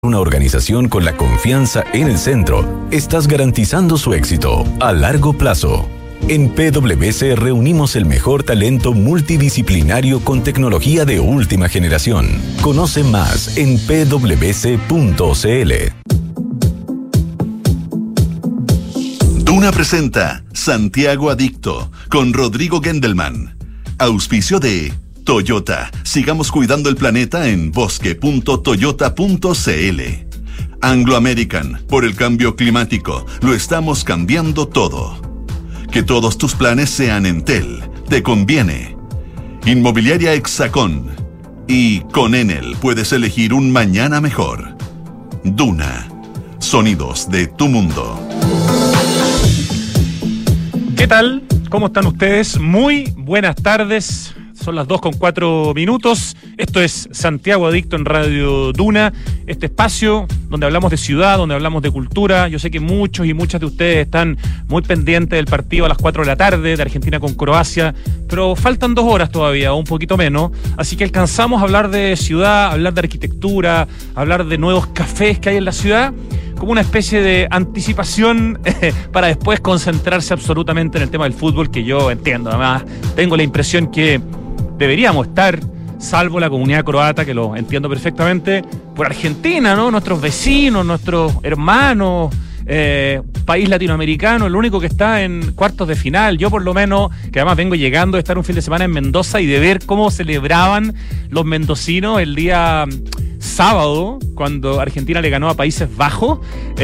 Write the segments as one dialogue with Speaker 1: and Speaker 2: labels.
Speaker 1: Una organización con la confianza en el centro, estás garantizando su éxito a largo plazo. En PwC reunimos el mejor talento multidisciplinario con tecnología de última generación. Conoce más en pwc.cl.
Speaker 2: Duna presenta Santiago Adicto con Rodrigo Gendelman. Auspicio de Toyota. Sigamos cuidando el planeta en bosque.toyota.cl. Anglo American. Por el cambio climático. Lo estamos cambiando todo. Que todos tus planes sean Entel. Te conviene. Inmobiliaria Hexacón. Y con Enel puedes elegir un mañana mejor. Duna. Sonidos de tu mundo.
Speaker 3: ¿Qué tal? ¿Cómo están ustedes? Muy buenas tardes. Son las 2:04. Esto es Santiago Adicto en Radio Duna, este espacio donde hablamos de ciudad, donde hablamos de cultura. Yo sé que muchos y muchas de ustedes están muy pendientes del partido a las 4 de la tarde de Argentina con Croacia, pero faltan 2 horas todavía, o un poquito menos, así que alcanzamos a hablar de ciudad, hablar de arquitectura, hablar de nuevos cafés que hay en la ciudad, como una especie de anticipación para después concentrarse absolutamente en el tema del fútbol, que yo entiendo. Además, tengo la impresión que deberíamos estar, salvo la comunidad croata, que lo entiendo perfectamente, por Argentina, ¿no? Nuestros vecinos, nuestros hermanos, país latinoamericano, el único que está en cuartos de final. Yo por lo menos, que además vengo llegando de estar un fin de semana en Mendoza y de ver cómo celebraban los mendocinos el día sábado, cuando Argentina le ganó a Países Bajos,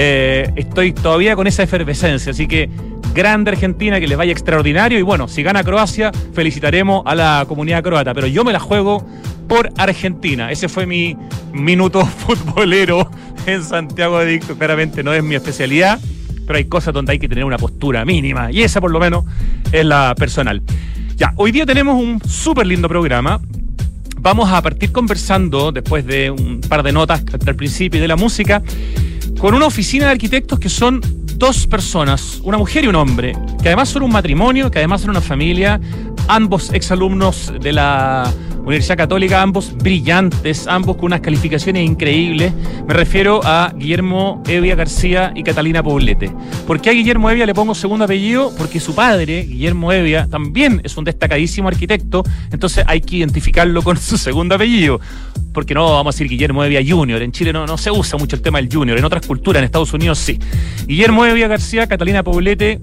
Speaker 3: estoy todavía con esa efervescencia, así que grande Argentina, que les vaya extraordinario, y bueno, si gana Croacia, felicitaremos a la comunidad croata, pero yo me la juego por Argentina. Ese fue mi minuto futbolero en Santiago Adicto. Claramente no es mi especialidad, pero hay cosas donde hay que tener una postura mínima, y esa por lo menos es la personal. Ya, hoy día tenemos un súper lindo programa. Vamos a partir conversando, después de un par de notas al principio y de la música, con una oficina de arquitectos que son 2 personas, una mujer y un hombre, que además son un matrimonio, que además son una familia, ambos exalumnos de la Universidad Católica, ambos brillantes, ambos con unas calificaciones increíbles. Me refiero a Guillermo Evia García y Catalina Poblete. ¿Por qué a Guillermo Evia le pongo segundo apellido? Porque su padre, Guillermo Evia, también es un destacadísimo arquitecto, entonces hay que identificarlo con su segundo apellido. Porque no vamos a decir Guillermo Evia Junior. En Chile no se usa mucho el tema del Junior. En otras culturas, en Estados Unidos sí. Guillermo Evia García, Catalina Poblete,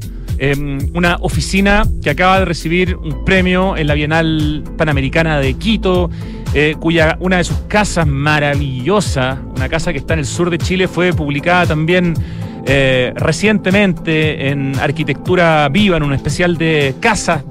Speaker 3: una oficina que acaba de recibir un premio en la Bienal Panamericana de Quito, cuya una de sus casas maravillosa, una casa que está en el sur de Chile, fue publicada también recientemente en Arquitectura Viva, en un especial de Casas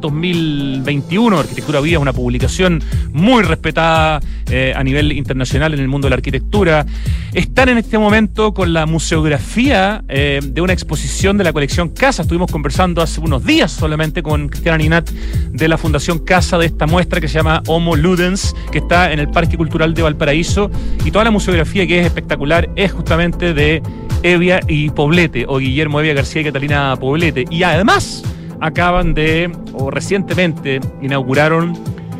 Speaker 3: 2021. Arquitectura Viva es una publicación muy respetada a nivel internacional en el mundo de la arquitectura. Están en este momento con la museografía de una exposición de la colección Casa. Estuvimos conversando hace unos días solamente con Cristiana Ninat de la Fundación Casa, de esta muestra que se llama Homo Ludens, que está en el Parque Cultural de Valparaíso, y toda la museografía, que es espectacular, es justamente de Evia y Poblete, o Guillermo Evia García y Catalina Poblete. Y además acaban de, o recientemente inauguraron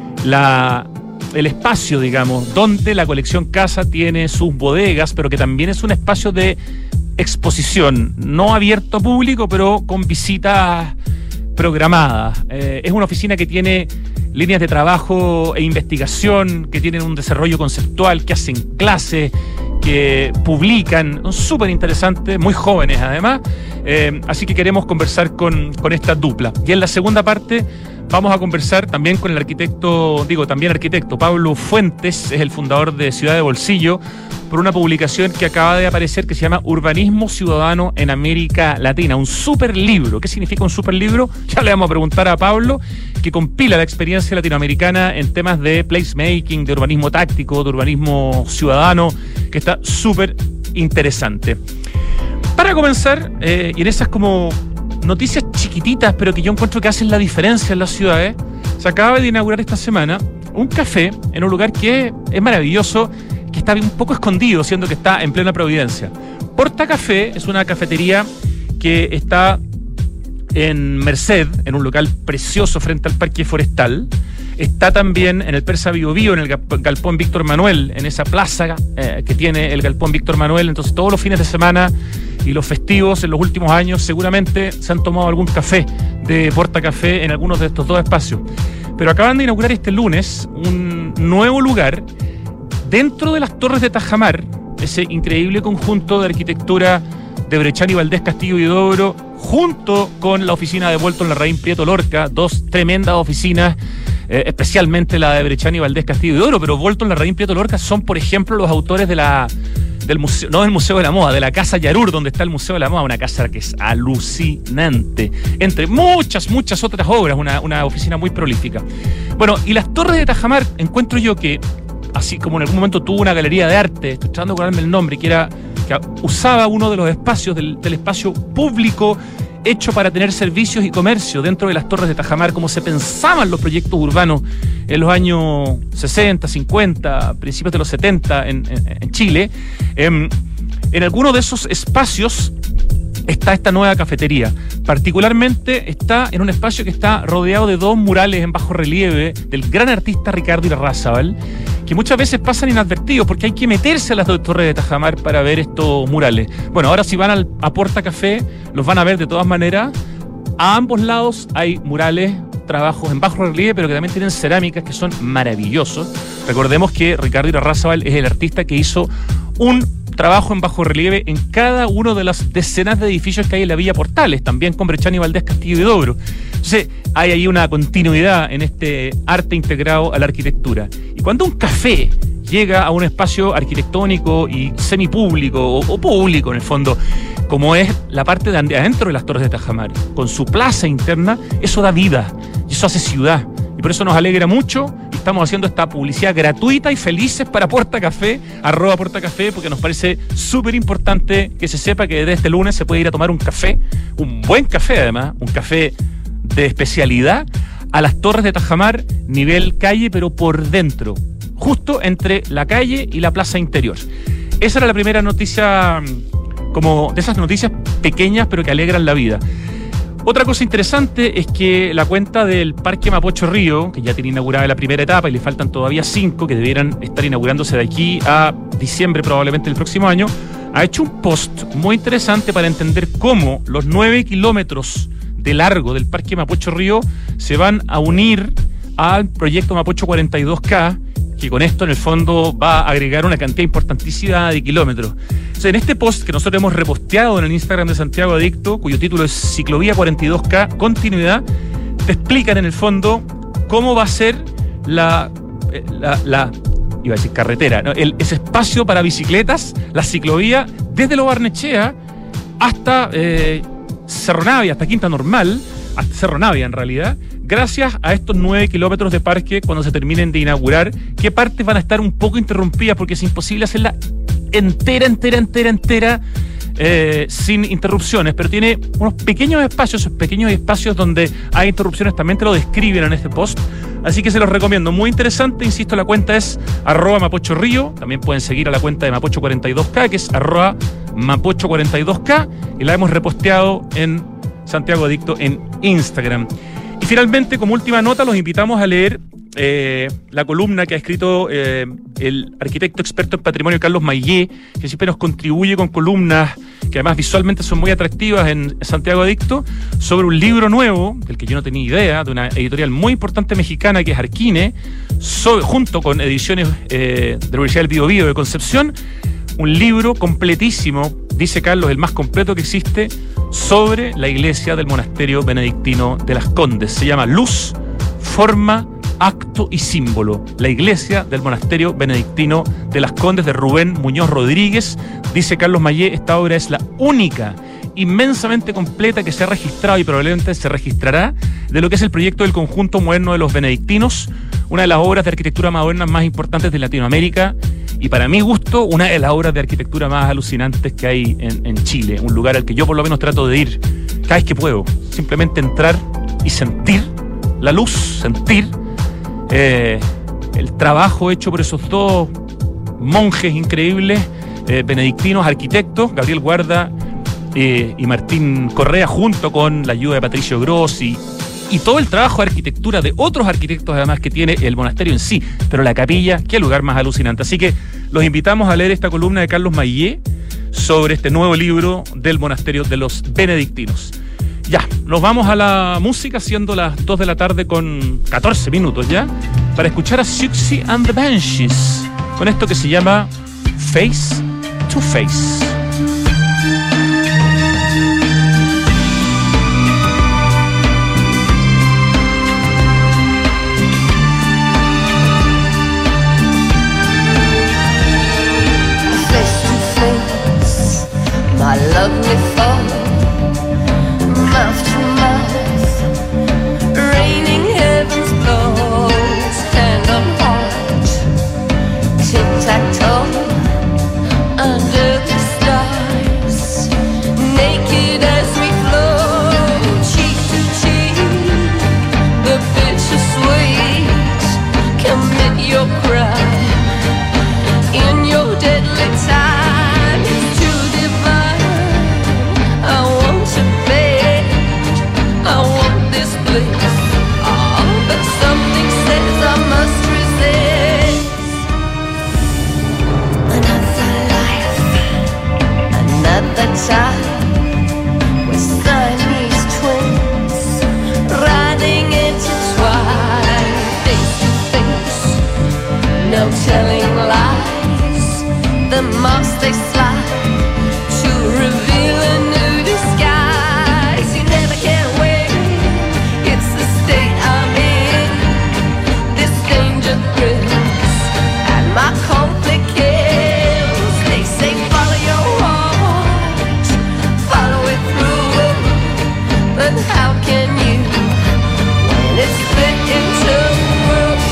Speaker 3: el espacio, digamos, donde la colección Casa tiene sus bodegas, pero que también es un espacio de exposición, no abierto a público, pero con visitas programadas. Es una oficina que tiene líneas de trabajo e investigación, que tienen un desarrollo conceptual, que hacen clases, que publican, son súper interesantes, muy jóvenes además, así que queremos conversar con esta dupla. Y en la segunda parte vamos a conversar también con el arquitecto, Pablo Fuentes, es el fundador de Ciudad de Bolsillo, por una publicación que acaba de aparecer que se llama Urbanismo Ciudadano en América Latina, un super libro. ¿Qué significa un super libro? Ya le vamos a preguntar a Pablo, que compila la experiencia latinoamericana en temas de placemaking, de urbanismo táctico, de urbanismo ciudadano, que está súper interesante. Para comenzar, y en esas como noticias chiquititas, pero que yo encuentro que hacen la diferencia en las ciudades, se acaba de inaugurar esta semana un café en un lugar que es maravilloso, que está un poco escondido, siendo que está en plena Providencia. Porta Café es una cafetería que está en Merced, en un local precioso frente al Parque Forestal, Está también en el Persa Bio Bio, en el Galpón Víctor Manuel, en esa plaza que tiene el Galpón Víctor Manuel. Entonces todos los fines de semana y los festivos en los últimos años seguramente se han tomado algún café de Porta Café en algunos de estos dos espacios. Pero acaban de inaugurar este lunes un nuevo lugar dentro de las Torres de Tajamar, ese increíble conjunto de arquitectura de Brechani, Valdés, Castillo y Huidobro, junto con la oficina de Bolton Larraín Prieto Lorca, dos tremendas oficinas, especialmente la de Brechani, Valdés, Castillo y Huidobro, pero Bolton Larraín Prieto Lorca son, por ejemplo, los autores del museo, no del Museo de la Moda, de la Casa Yarur, donde está el Museo de la Moda, una casa que es alucinante, entre muchas otras obras, una oficina muy prolífica. Bueno, y las Torres de Tajamar, encuentro yo que, así como en algún momento tuvo una galería de arte, estoy tratando de acordarme el nombre, que usaba uno de los espacios del espacio público hecho para tener servicios y comercio dentro de las Torres de Tajamar, como se pensaban los proyectos urbanos en los años 60, 50, principios de los 70 en Chile. En alguno de esos espacios está esta nueva cafetería. Particularmente está en un espacio que está rodeado de dos murales en bajo relieve del gran artista Ricardo Irarrázaval, que muchas veces pasan inadvertidos porque hay que meterse a las dos Torres de Tajamar para ver estos murales. Bueno, ahora si van a Porta Café, los van a ver de todas maneras. A ambos lados hay murales, trabajos en bajo relieve, pero que también tienen cerámicas que son maravillosos. Recordemos que Ricardo Irarrázaval es el artista que hizo un trabajo en bajo relieve en cada uno de las decenas de edificios que hay en la Villa Portales, también con Brechani, Valdés, Castillo y Huidobro. Entonces, hay ahí una continuidad en este arte integrado a la arquitectura. Y cuando un café llega a un espacio arquitectónico y semipúblico, o público en el fondo, como es la parte de adentro de las Torres de Tajamar, con su plaza interna, eso da vida, y eso hace ciudad. Y por eso nos alegra mucho. Estamos haciendo esta publicidad gratuita y felices para Porta Café, @PortaCafé, porque nos parece súper importante que se sepa que desde este lunes se puede ir a tomar un café, un buen café además, un café de especialidad, a las Torres de Tajamar, nivel calle, pero por dentro, justo entre la calle y la plaza interior. Esa era la primera noticia, como de esas noticias pequeñas pero que alegran la vida. Otra cosa interesante es que la cuenta del Parque Mapocho Río, que ya tiene inaugurada la primera etapa y le faltan todavía 5 que debieran estar inaugurándose de aquí a diciembre probablemente del próximo año, ha hecho un post muy interesante para entender cómo los 9 kilómetros de largo del Parque Mapocho Río se van a unir al proyecto Mapocho 42K, que con esto en el fondo va a agregar una cantidad importantísima de kilómetros. O sea, en este post que nosotros hemos reposteado en el Instagram de Santiago Adicto, cuyo título es Ciclovía 42K, Continuidad, te explican en el fondo cómo va a ser iba a decir carretera, ¿no? Ese espacio para bicicletas, la ciclovía, desde Lo Barnechea hasta Cerro Navia, hasta Quinta Normal, hasta Cerro Navia en realidad, gracias a estos 9 kilómetros de parque cuando se terminen de inaugurar, que partes van a estar un poco interrumpidas porque es imposible hacerla entera sin interrupciones, pero tiene unos pequeños espacios donde hay interrupciones, también te lo describen en este post, así que se los recomiendo, muy interesante, insisto, la cuenta es @Mapocho Río, también pueden seguir a la cuenta de Mapocho 42K, que es @Mapocho 42K, y la hemos reposteado en Santiago Adicto en Instagram. Y finalmente, como última nota, los invitamos a leer la columna que ha escrito el arquitecto experto en patrimonio Carlos Mayé, que siempre nos contribuye con columnas que además visualmente son muy atractivas en Santiago Adicto, sobre un libro nuevo, del que yo no tenía idea, de una editorial muy importante mexicana que es Arquine, junto con ediciones de la Universidad del Bío Bío de Concepción, un libro completísimo, dice Carlos, el más completo que existe, sobre la iglesia del monasterio benedictino de Las Condes. Se llama Luz, Forma, Acto y Símbolo. La iglesia del monasterio benedictino de Las Condes, de Rubén Muñoz Rodríguez. Dice Carlos Mayé, esta obra es la única, inmensamente completa que se ha registrado y probablemente se registrará de lo que es el proyecto del conjunto moderno de los benedictinos, una de las obras de arquitectura moderna más importantes de Latinoamérica y para mi gusto una de las obras de arquitectura más alucinantes que hay en Chile, un lugar al que yo por lo menos trato de ir cada vez que puedo, simplemente entrar y sentir la luz, sentir el trabajo hecho por esos dos monjes increíbles, benedictinos, arquitectos, Gabriel Guarda y Martín Correa, junto con la ayuda de Patricio Grossi y todo el trabajo de arquitectura de otros arquitectos además que tiene el monasterio en sí. Pero la capilla, qué lugar más alucinante. Así que los invitamos a leer esta columna de Carlos Maillé sobre este nuevo libro del monasterio de los benedictinos. Ya, nos vamos a la música, siendo las 2 de la tarde con 14 minutos ya, para escuchar a Siouxsie and the Banshees, con esto que se llama Face to Face.
Speaker 4: My lovely fall, mouth to mouth, raining heavens blows, hand on heart, tic-tac-toe, under the stars, naked as we flow, cheek to cheek, the bittersweet, commit your crime, in your deadly time. Time with Siamese twins riding intertwined, face to face, no telling lies. The moss they slide to reveal a new disguise. You never can win. It's the state I'm in. This danger thrills and my conflict kills. They say follow your heart. But how can you when it's split into worlds?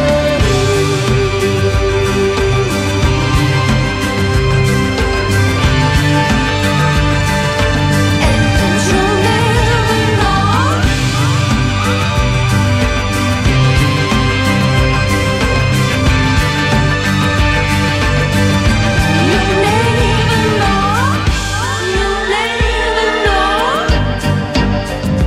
Speaker 4: And you'll never know. You'll never know. You'll never know.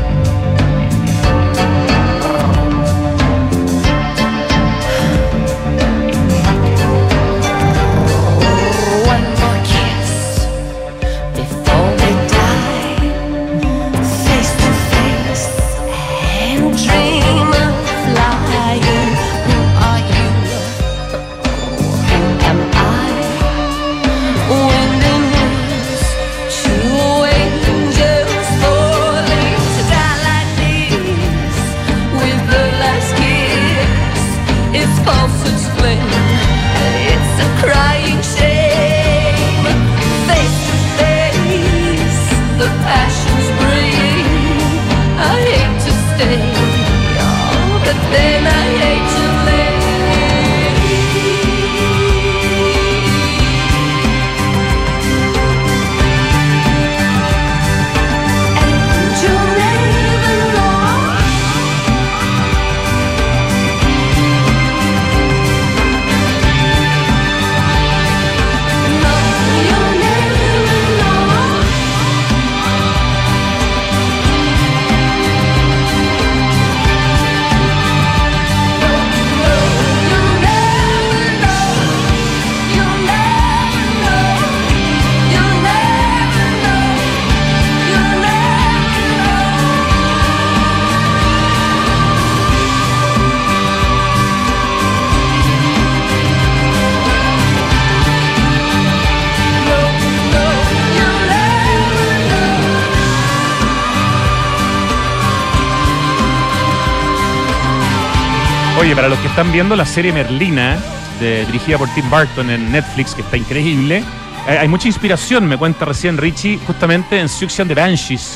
Speaker 3: Oye, para los que están viendo la serie Merlina, dirigida por Tim Burton en Netflix, que está increíble, hay mucha inspiración, me cuenta recién Richie, justamente en Siouxsie and the Banshees.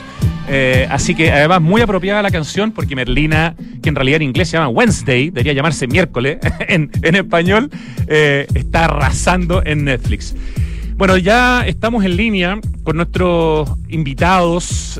Speaker 3: Así que además muy apropiada la canción, porque Merlina, que en realidad en inglés se llama Wednesday, debería llamarse miércoles en español, está arrasando en Netflix. Bueno, ya estamos en línea con nuestros invitados,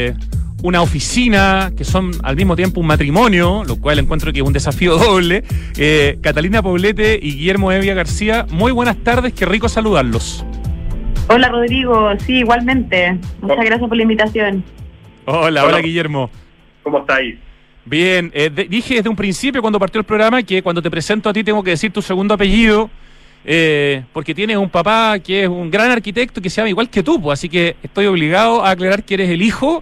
Speaker 3: una oficina que son al mismo tiempo un matrimonio, lo cual encuentro que es un desafío doble. Catalina Poblete y Guillermo Evia García, muy buenas tardes, qué rico saludarlos.
Speaker 5: Hola Rodrigo, sí, igualmente. Muchas gracias por la invitación.
Speaker 3: Hola Guillermo.
Speaker 6: ¿Cómo estáis?
Speaker 3: Bien, dije desde un principio cuando partió el programa que cuando te presento a ti tengo que decir tu segundo apellido, porque tienes un papá que es un gran arquitecto que se llama igual que tú, pues, así que estoy obligado a aclarar que eres el hijo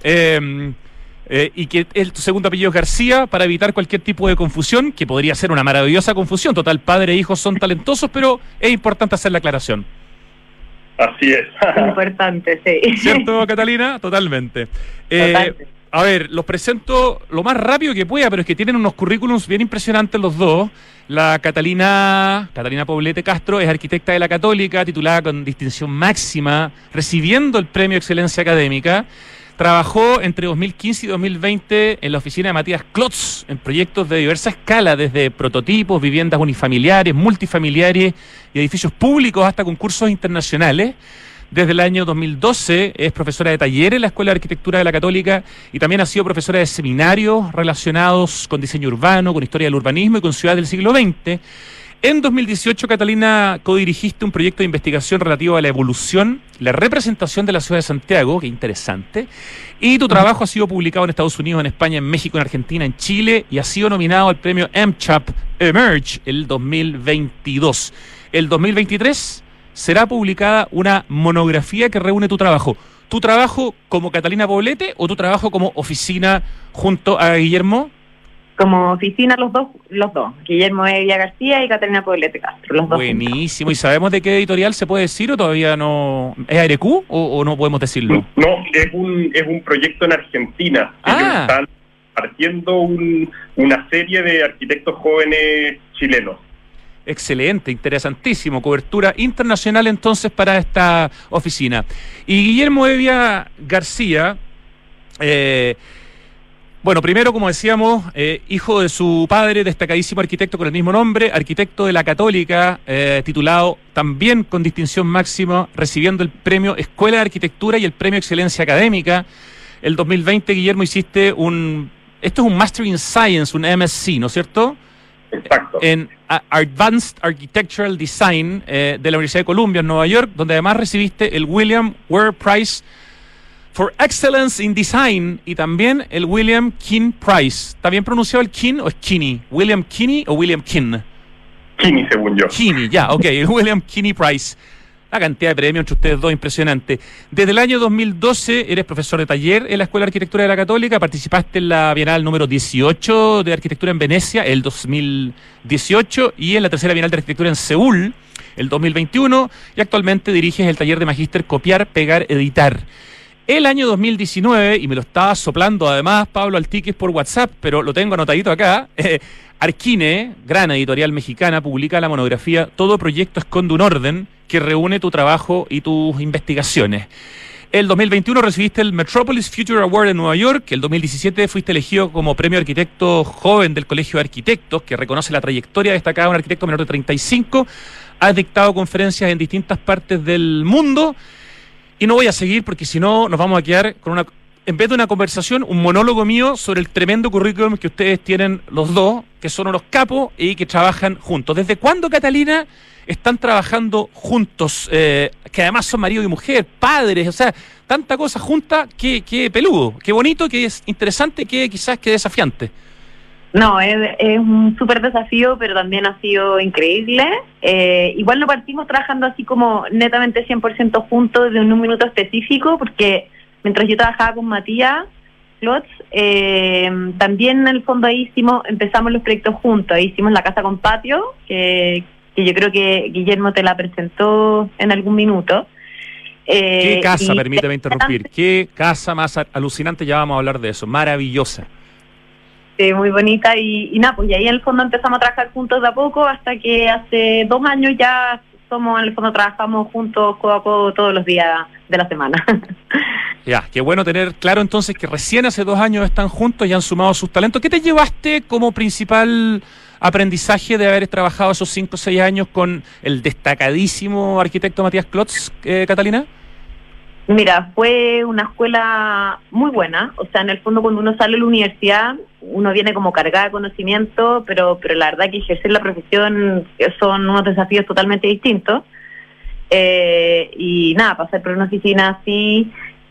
Speaker 3: y que tu segundo apellido es García para evitar cualquier tipo de confusión, que podría ser una maravillosa confusión. Total, padre e hijo son talentosos, pero es importante hacer la aclaración.
Speaker 6: Así es.
Speaker 5: Importante, sí.
Speaker 3: ¿Cierto, Catalina? Totalmente.
Speaker 5: Totalmente.
Speaker 3: A ver, los presento lo más rápido que pueda, pero es que tienen unos currículums bien impresionantes los dos. La Catalina Poblete Castro es arquitecta de la Católica, titulada con distinción máxima, recibiendo el Premio Excelencia Académica. Trabajó entre 2015 y 2020 en la oficina de Matías Klotz en proyectos de diversa escala, desde prototipos, viviendas unifamiliares, multifamiliares y edificios públicos hasta concursos internacionales. Desde el año 2012 es profesora de talleres en la Escuela de Arquitectura de la Católica y también ha sido profesora de seminarios relacionados con diseño urbano, con historia del urbanismo y con ciudades del siglo XX. En 2018, Catalina, codirigiste un proyecto de investigación relativo a la evolución, la representación de la ciudad de Santiago, qué interesante, y tu trabajo ha sido publicado en Estados Unidos, en España, en México, en Argentina, en Chile, y ha sido nominado al premio MCHAP Emerge el 2022. El 2023 será publicada una monografía que reúne tu trabajo. ¿Tu trabajo como Catalina Poblete o tu trabajo como oficina junto a Guillermo?
Speaker 5: Como oficina los dos. Guillermo Evia García y Catalina Poblete Castro, los dos.
Speaker 3: Buenísimo. ¿Y sabemos de qué editorial se puede decir o todavía no? ¿Es ARQ o no podemos decirlo?
Speaker 6: No, es un proyecto en Argentina. Ellos están partiendo una serie de arquitectos jóvenes chilenos.
Speaker 3: Excelente, interesantísimo. Cobertura internacional entonces para esta oficina. Y Guillermo Evia García, bueno, primero, como decíamos, hijo de su padre, destacadísimo arquitecto con el mismo nombre, arquitecto de la Católica, titulado también con distinción máxima, recibiendo el premio Escuela de Arquitectura y el premio Excelencia Académica. El 2020, Guillermo, hiciste esto es un Master in Science, un MSc, ¿no es cierto?
Speaker 6: Exacto.
Speaker 3: En Advanced Architectural Design de la Universidad de Columbia en Nueva York, donde además recibiste el William Ware Prize for Excellence in Design y también el William King Prize. ¿Está bien pronunciado el King o es Kinney? ¿William Kinney o William King?
Speaker 6: Kinney, según yo.
Speaker 3: Kinney, ya, ok, el William Kinney Prize. La cantidad de premios entre ustedes dos, impresionante. Desde el año 2012 eres profesor de taller en la Escuela de Arquitectura de la Católica, participaste en la Bienal número 18 de Arquitectura en Venecia, el 2018, y en la tercera Bienal de Arquitectura en Seúl, el 2021, y actualmente diriges el taller de magíster Copiar, Pegar, Editar. El año 2019, y me lo estaba soplando además Pablo Altiques por WhatsApp, pero lo tengo anotadito acá, Arquine, gran editorial mexicana, publica la monografía Todo proyecto esconde un orden, que reúne tu trabajo y tus investigaciones. El 2021 recibiste el Metropolis Future Award en Nueva York. El 2017 fuiste elegido como premio arquitecto joven del Colegio de Arquitectos, que reconoce la trayectoria destacada de un arquitecto menor de 35. Has dictado conferencias en distintas partes del mundo. Y no voy a seguir porque si no nos vamos a quedar con en vez de una conversación, un monólogo mío sobre el tremendo currículum que ustedes tienen los dos, que son unos capos y que trabajan juntos. ¿Desde cuándo, Catalina, están trabajando juntos? Que además son marido y mujer, padres, o sea, tanta cosa junta, que peludo, qué bonito, que es interesante, que quizás que desafiante.
Speaker 5: No, es un súper desafío, pero también ha sido increíble. Igual no partimos trabajando así como netamente 100% juntos de un minuto específico, porque mientras yo trabajaba con Matías Klotz, también en el fondo ahí empezamos los proyectos juntos. Ahí hicimos la casa con patio, que yo creo que Guillermo te la presentó en algún minuto.
Speaker 3: Qué casa, permíteme interrumpir, qué casa más alucinante, ya vamos a hablar de eso, maravillosa.
Speaker 5: Sí, muy bonita y nada, pues y ahí en el fondo empezamos a trabajar juntos de a poco hasta que hace 2 años ya en el fondo trabajamos juntos codo a codo todos los días de la semana.
Speaker 3: Ya, qué bueno tener claro entonces que recién hace 2 años están juntos y han sumado sus talentos. ¿Qué te llevaste como principal aprendizaje de haber trabajado esos 5 o 6 años con el destacadísimo arquitecto Matías Klotz, Catalina?
Speaker 5: Mira, fue una escuela muy buena, o sea, en el fondo cuando uno sale de la universidad, uno viene como cargada de conocimiento, pero la verdad que ejercer la profesión son unos desafíos totalmente distintos. Y nada, pasar por una oficina así,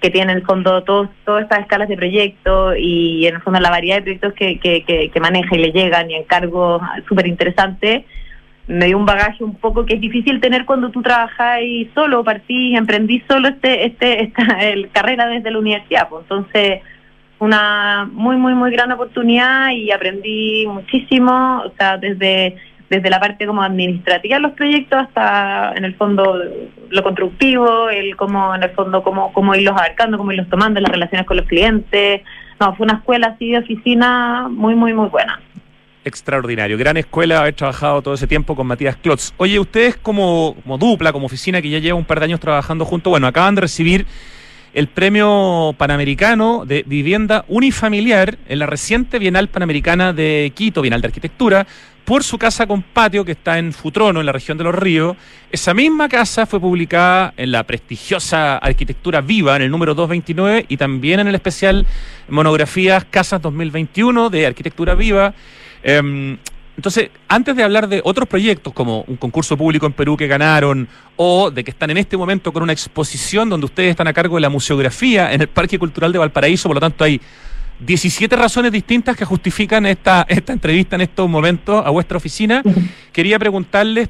Speaker 5: que tiene en el fondo todas estas escalas de proyectos y en el fondo la variedad de proyectos que maneja y le llegan y encargos súper interesantes, me dio un bagaje un poco que es difícil tener cuando tú trabajas y solo, partís, emprendís solo el carrera desde la universidad. Pues entonces, una muy, muy, muy gran oportunidad y aprendí muchísimo, o sea, desde la parte como administrativa de los proyectos hasta, en el fondo, lo constructivo, cómo, en el fondo, cómo irlos abarcando, cómo irlos tomando, las relaciones con los clientes. No, fue una escuela así de oficina muy, muy, muy buena.
Speaker 3: Extraordinario, gran escuela, haber trabajado todo ese tiempo con Matías Klotz. Oye, ustedes como dupla, como oficina que ya lleva un par de años trabajando juntos, bueno, acaban de recibir el premio panamericano de vivienda unifamiliar en la reciente Bienal Panamericana de Quito, Bienal de Arquitectura, por su casa con patio que está en Futrono, en la región de Los Ríos. Esa misma casa fue publicada en la prestigiosa Arquitectura Viva, en el número 229, y también en el especial Monografías Casas 2021 de Arquitectura Viva. Entonces, antes de hablar de otros proyectos como un concurso público en Perú que ganaron o de que están en este momento con una exposición donde ustedes están a cargo de la museografía en el Parque Cultural de Valparaíso, por lo tanto hay 17 razones distintas que justifican esta entrevista en estos momentos a vuestra oficina, quería preguntarles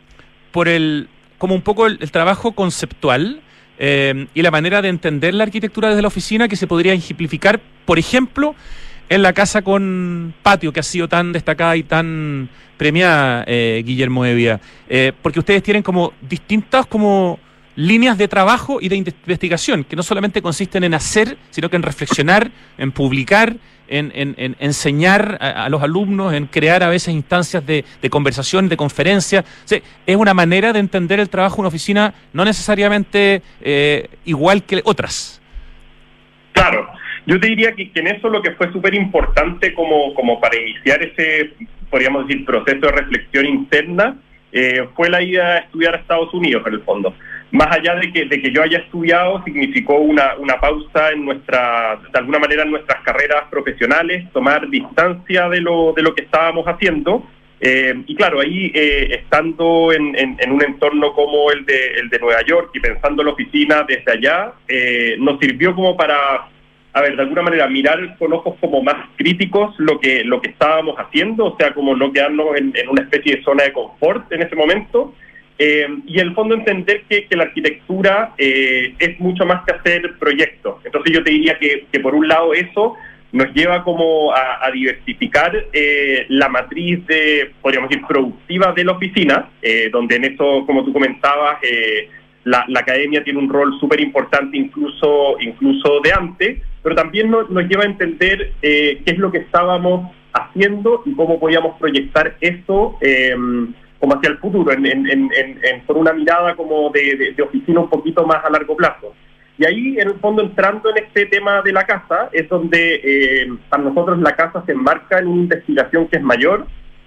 Speaker 3: como un poco el trabajo conceptual y la manera de entender la arquitectura desde la oficina que se podría ejemplificar, por ejemplo, en la casa con patio, que ha sido tan destacada y tan premiada, Guillermo Hevia, porque ustedes tienen como distintas como líneas de trabajo y de investigación, que no solamente consisten en hacer, sino que en reflexionar, en publicar, en enseñar a los alumnos, en crear a veces instancias de conversación, de conferencias. O sea, es una manera de entender el trabajo en una oficina no necesariamente igual que otras.
Speaker 6: Claro. Yo te diría que en eso lo que fue súper importante como para iniciar ese, podríamos decir, proceso de reflexión interna, fue la ida a estudiar a Estados Unidos, en el fondo. Más allá de que yo haya estudiado, significó una pausa de alguna manera en nuestras carreras profesionales, tomar distancia de lo que estábamos haciendo. Y claro, ahí estando en un entorno como el de Nueva York y pensando la oficina desde allá, nos sirvió como para, de alguna manera mirar con ojos como más críticos lo que estábamos haciendo, o sea, como no quedarnos en una especie de zona de confort en ese momento, y en el fondo entender que la arquitectura es mucho más que hacer proyectos. Entonces yo te diría que por un lado eso nos lleva como a diversificar la matriz podríamos decir, productiva de la oficina, donde en eso, como tú comentabas, la academia tiene un rol súper importante incluso de antes, pero también nos lleva a entender qué es lo que estábamos haciendo y cómo podíamos proyectar eso como hacia el futuro, por una mirada como de oficina un poquito más a largo plazo. Y ahí, en el fondo, entrando en este tema de la casa, es donde para nosotros la casa se enmarca en una investigación que es mayor,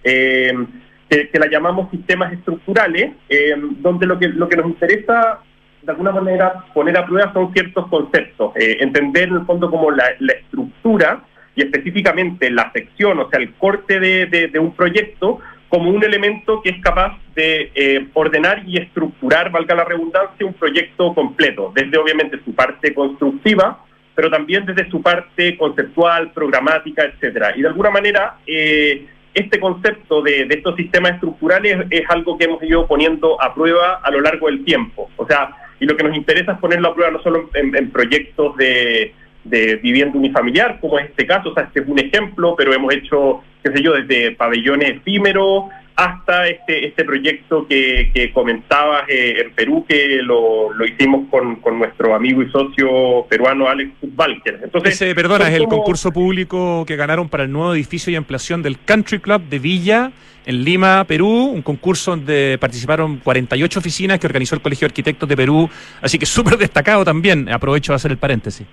Speaker 6: que la llamamos sistemas estructurales, donde lo que nos interesa, de alguna manera, poner a prueba son ciertos conceptos, entender en el fondo como la estructura y específicamente la sección, o sea, el corte de un proyecto, como un elemento que es capaz de ordenar y estructurar, valga la redundancia, un proyecto completo, desde obviamente su parte constructiva, pero también desde su parte conceptual, programática, etcétera. Y de alguna manera, este concepto de estos sistemas estructurales es algo que hemos ido poniendo a prueba a lo largo del tiempo. O sea, y lo que nos interesa es ponerlo a prueba no solo en proyectos de vivienda unifamiliar, como es este caso, o sea, este es un ejemplo, pero hemos hecho, qué sé yo, desde pabellones efímeros hasta este proyecto que comentabas en Perú, que lo hicimos con nuestro amigo y socio peruano Alex Walker. Entonces,
Speaker 3: es el concurso público que ganaron para el nuevo edificio y ampliación del Country Club de Villa, en Lima, Perú, un concurso donde participaron 48 oficinas que organizó el Colegio de Arquitectos de Perú, así que súper destacado también, aprovecho de hacer el paréntesis.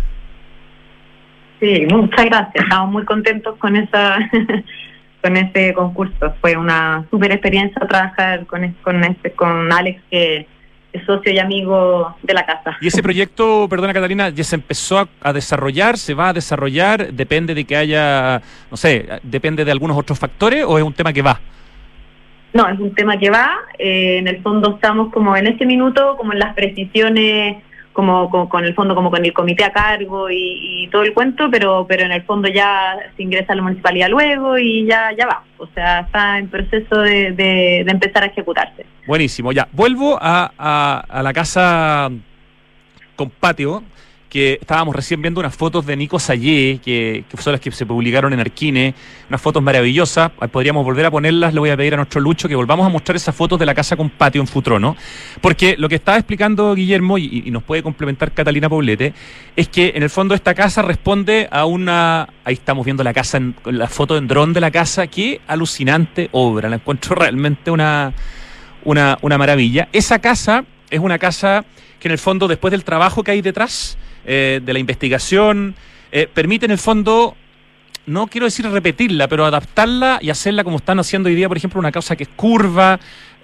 Speaker 5: Sí, muchas gracias. Estamos muy contentos con con ese concurso. Fue una súper experiencia trabajar con Alex, que es socio y amigo de la casa.
Speaker 3: ¿Y ese proyecto, perdona Catalina, ya se empezó a desarrollar, se va a desarrollar, depende de que haya, no sé, depende de algunos otros factores o es un tema que va?
Speaker 5: No, es un tema que va. En el fondo estamos como en este minuto, como en las precisiones con el fondo, como con el comité a cargo y todo el cuento, pero en el fondo ya se ingresa a la municipalidad luego y ya va. O sea, está en proceso de empezar a ejecutarse.
Speaker 3: Buenísimo, ya. Vuelvo a la casa con patio, que estábamos recién viendo unas fotos de Nico Sayé, que son las que se publicaron en Arquine, unas fotos maravillosas. Podríamos volver a ponerlas. Le voy a pedir a nuestro Lucho que volvamos a mostrar esas fotos de la casa con patio en Futrono, porque lo que estaba explicando Guillermo, y nos puede complementar Catalina Poblete, es que en el fondo esta casa responde a una... Ahí estamos viendo la casa, la foto en dron de la casa. Qué alucinante obra, la encuentro realmente una maravilla. Esa casa es una casa que en el fondo, después del trabajo que hay detrás, de la investigación, permite en el fondo, no quiero decir repetirla, pero adaptarla y hacerla como están haciendo hoy día, por ejemplo, una casa que es curva,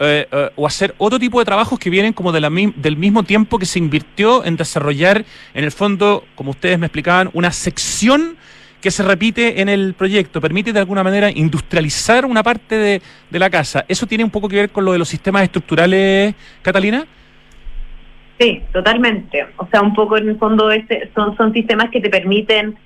Speaker 3: o hacer otro tipo de trabajos que vienen como del mismo tiempo que se invirtió en desarrollar, en el fondo, como ustedes me explicaban, una sección que se repite en el proyecto, permite de alguna manera industrializar una parte de la casa. ¿Eso tiene un poco que ver con lo de los sistemas estructurales, Catalina?
Speaker 5: Sí, totalmente. O sea, un poco en el fondo son sistemas que te permiten,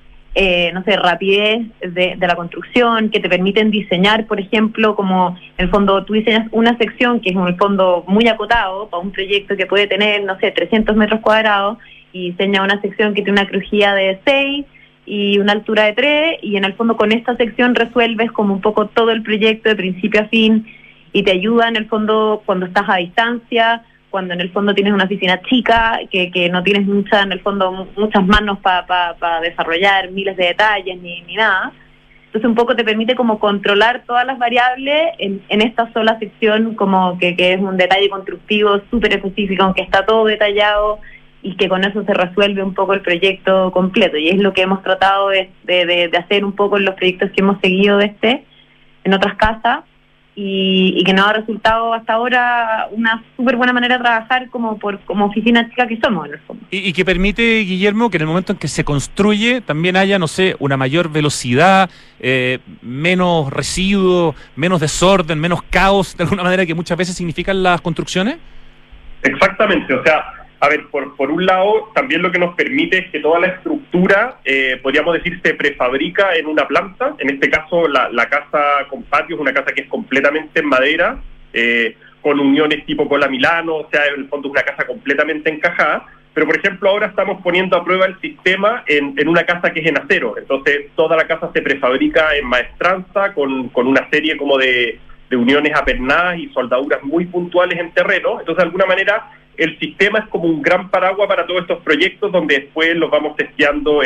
Speaker 5: rapidez de la construcción, que te permiten diseñar, por ejemplo, como en el fondo tú diseñas una sección que es en el fondo muy acotado para un proyecto que puede tener, 300 metros cuadrados, y diseña una sección que tiene una crujía de 6 y una altura de 3, y en el fondo con esta sección resuelves como un poco todo el proyecto de principio a fin, y te ayuda en el fondo cuando estás a distancia, cuando en el fondo tienes una oficina chica, que no tienes muchas manos para desarrollar miles de detalles ni nada. Entonces un poco te permite como controlar todas las variables en esta sola sección, como que es un detalle constructivo súper específico, aunque está todo detallado, y que con eso se resuelve un poco el proyecto completo. Y es lo que hemos tratado de hacer un poco en los proyectos que hemos seguido en otras casas, y que nos ha resultado hasta ahora una súper buena manera de trabajar como oficina chica que somos, en el fondo.
Speaker 3: Y que permite, Guillermo, que en el momento en que se construye también haya, una mayor velocidad, menos residuos, menos desorden, menos caos, de alguna manera, que muchas veces significan las construcciones.
Speaker 6: Exactamente, o sea, a ver, por un lado, también lo que nos permite es que toda la estructura, podríamos decir, se prefabrica en una planta. En este caso, la casa con patio es una casa que es completamente en madera, con uniones tipo Cola Milano, o sea, en el fondo es una casa completamente encajada. Pero, por ejemplo, ahora estamos poniendo a prueba el sistema en una casa que es en acero. Entonces, toda la casa se prefabrica en maestranza, con una serie como de uniones apernadas y soldaduras muy puntuales en terreno. Entonces, de alguna manera, el sistema es como un gran paraguas para todos estos proyectos, donde después los vamos testeando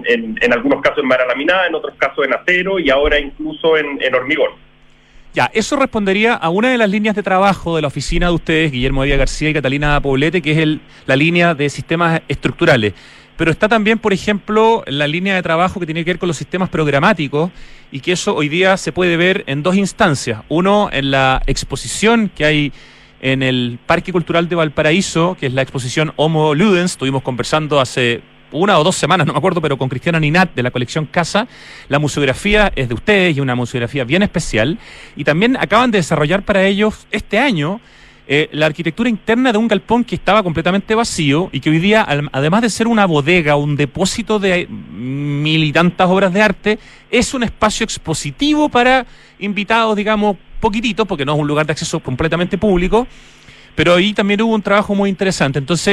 Speaker 6: en algunos casos en madera laminada, en otros casos en acero y ahora incluso en hormigón.
Speaker 3: Ya, eso respondería a una de las líneas de trabajo de la oficina de ustedes, Guillermo Evia García y Catalina Poblete, que es la línea de sistemas estructurales. Pero está también, por ejemplo, la línea de trabajo que tiene que ver con los sistemas programáticos, y que eso hoy día se puede ver en dos instancias. Uno, en la exposición que hay en el Parque Cultural de Valparaíso, que es la exposición Homo Ludens. Estuvimos conversando hace 1 o 2 semanas, no me acuerdo, pero con Cristiana Ninat de la colección Casa. La museografía es de ustedes y una museografía bien especial. Y también acaban de desarrollar para ellos este año la arquitectura interna de un galpón que estaba completamente vacío y que hoy día, además de ser una bodega, un depósito de 1000 y tantas obras de arte, es un espacio expositivo para invitados, digamos, poquititos, porque no es un lugar de acceso completamente público, pero ahí también hubo un trabajo muy interesante. Entonces,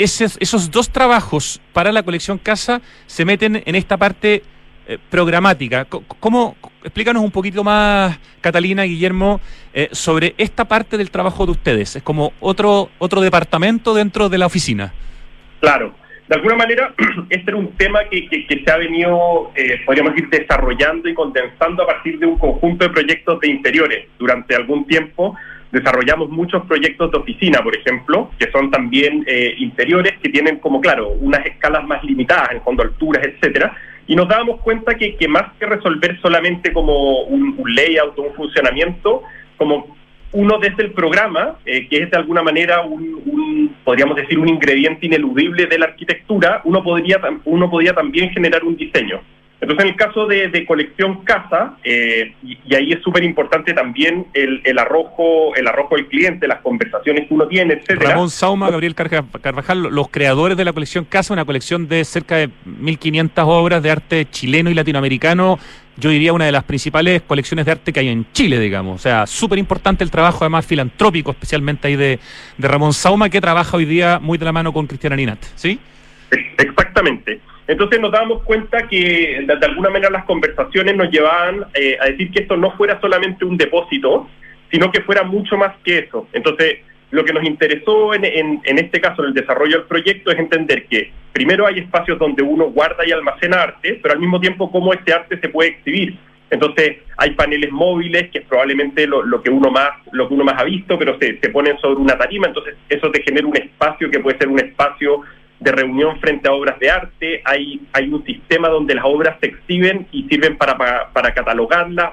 Speaker 3: esos dos trabajos para la colección Casa se meten en esta parte programática. Explícanos un poquito más, Catalina, Guillermo, sobre esta parte del trabajo de ustedes. Es como otro departamento dentro de la oficina.
Speaker 6: Claro. De alguna manera, este era un tema que se ha venido, podríamos decir, desarrollando y condensando a partir de un conjunto de proyectos de interiores. Durante algún tiempo desarrollamos muchos proyectos de oficina, por ejemplo, que son también interiores, que tienen como, claro, unas escalas más limitadas, en fondo alturas, etcétera, y nos dábamos cuenta que más que resolver solamente como un layout o un funcionamiento, como uno desde el programa, que es de alguna manera podríamos decir, un ingrediente ineludible de la arquitectura, uno podía también generar un diseño. Entonces, en el caso de Colección Casa, y ahí es súper importante también el arrojo del cliente, las conversaciones que uno tiene, etcétera.
Speaker 3: Ramón Sauma, Gabriel Carvajal, los creadores de la colección Casa, una colección de cerca de 1.500 obras de arte chileno y latinoamericano, yo diría una de las principales colecciones de arte que hay en Chile, digamos. O sea, súper importante el trabajo, además filantrópico, especialmente ahí de Ramón Sauma, que trabaja hoy día muy de la mano con Cristiana Ninat, ¿sí?
Speaker 6: Exactamente. Entonces nos dábamos cuenta que de alguna manera las conversaciones nos llevaban a decir que esto no fuera solamente un depósito, sino que fuera mucho más que eso. Entonces, lo que nos interesó en este caso, en el desarrollo del proyecto, es entender que primero hay espacios donde uno guarda y almacena arte, pero al mismo tiempo cómo este arte se puede exhibir. Entonces, hay paneles móviles, que es probablemente lo que uno más ha visto, pero se ponen sobre una tarima, entonces eso te genera un espacio que puede ser un espacio de reunión frente a obras de arte. Hay un sistema donde las obras se exhiben y sirven para catalogarlas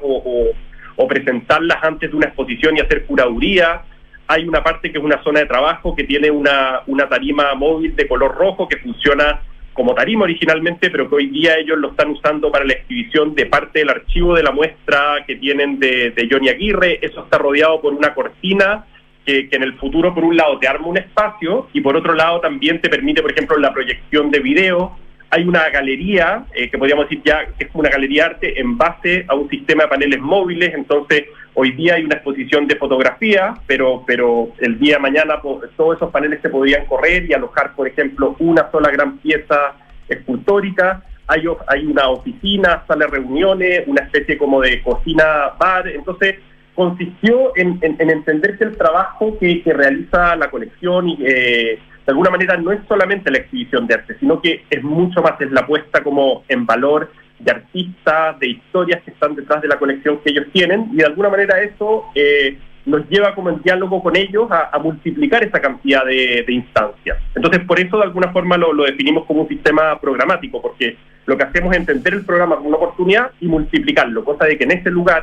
Speaker 6: o presentarlas antes de una exposición y hacer curaduría. Hay una parte que es una zona de trabajo que tiene una tarima móvil de color rojo que funciona como tarima originalmente, pero que hoy día ellos lo están usando para la exhibición de parte del archivo de la muestra que tienen de Johnny Aguirre. Eso está rodeado por una cortina que en el futuro, por un lado, te arma un espacio y por otro lado también te permite, por ejemplo, la proyección de video. Hay una galería, que podríamos decir ya que es una galería de arte en base a un sistema de paneles móviles. Entonces, hoy día hay una exposición de fotografía, pero el día de mañana todos esos paneles se podrían correr y alojar, por ejemplo, una sola gran pieza escultórica. Hay una oficina, sala de reuniones, una especie como de cocina-bar. Entonces, consistió en entender que el trabajo que realiza la colección y de alguna manera no es solamente la exhibición de arte, sino que es mucho más, es la puesta como en valor de artistas, de historias que están detrás de la colección que ellos tienen, y de alguna manera eso nos lleva como en diálogo con ellos a multiplicar esa cantidad de instancias. Entonces, por eso de alguna forma lo definimos como un sistema programático, porque lo que hacemos es entender el programa como una oportunidad y multiplicarlo, cosa de que en ese lugar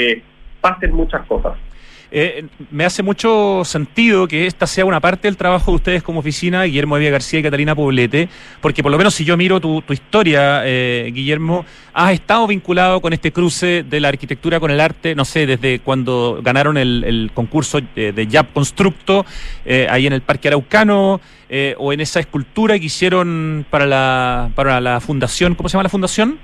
Speaker 6: pasen muchas cosas.
Speaker 3: Me hace mucho sentido que esta sea una parte del trabajo de ustedes como oficina, Guillermo Evia García y Catalina Poblete, porque por lo menos si yo miro tu historia, Guillermo, has estado vinculado con este cruce de la arquitectura con el arte, no sé, desde cuando ganaron el concurso de Yap Constructo, ahí en el Parque Araucano, o en esa escultura que hicieron para la fundación, ¿cómo se llama la fundación?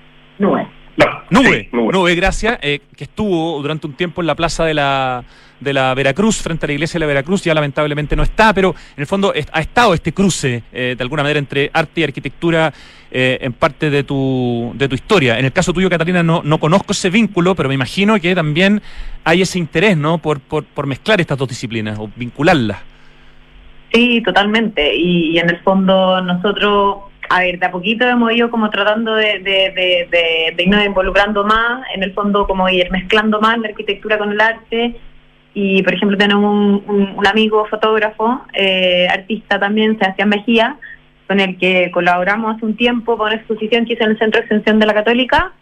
Speaker 3: Nube, gracias, que estuvo durante un tiempo en la plaza de la Veracruz, frente a la iglesia de la Veracruz. Ya lamentablemente no está, pero en el fondo ha estado este cruce, de alguna manera, entre arte y arquitectura en parte de tu historia. En el caso tuyo, Catalina, no conozco ese vínculo, pero me imagino que también hay ese interés, ¿no?, por mezclar estas dos disciplinas o vincularlas.
Speaker 5: Sí, totalmente, y en el fondo nosotros, a ver, de a poquito hemos ido como tratando de irnos involucrando más, en el fondo como ir mezclando más la arquitectura con el arte. Y por ejemplo tenemos un amigo fotógrafo, artista también, Sebastián Mejía, con el que colaboramos hace un tiempo con una exposición que hizo en el Centro de Extensión de la Católica.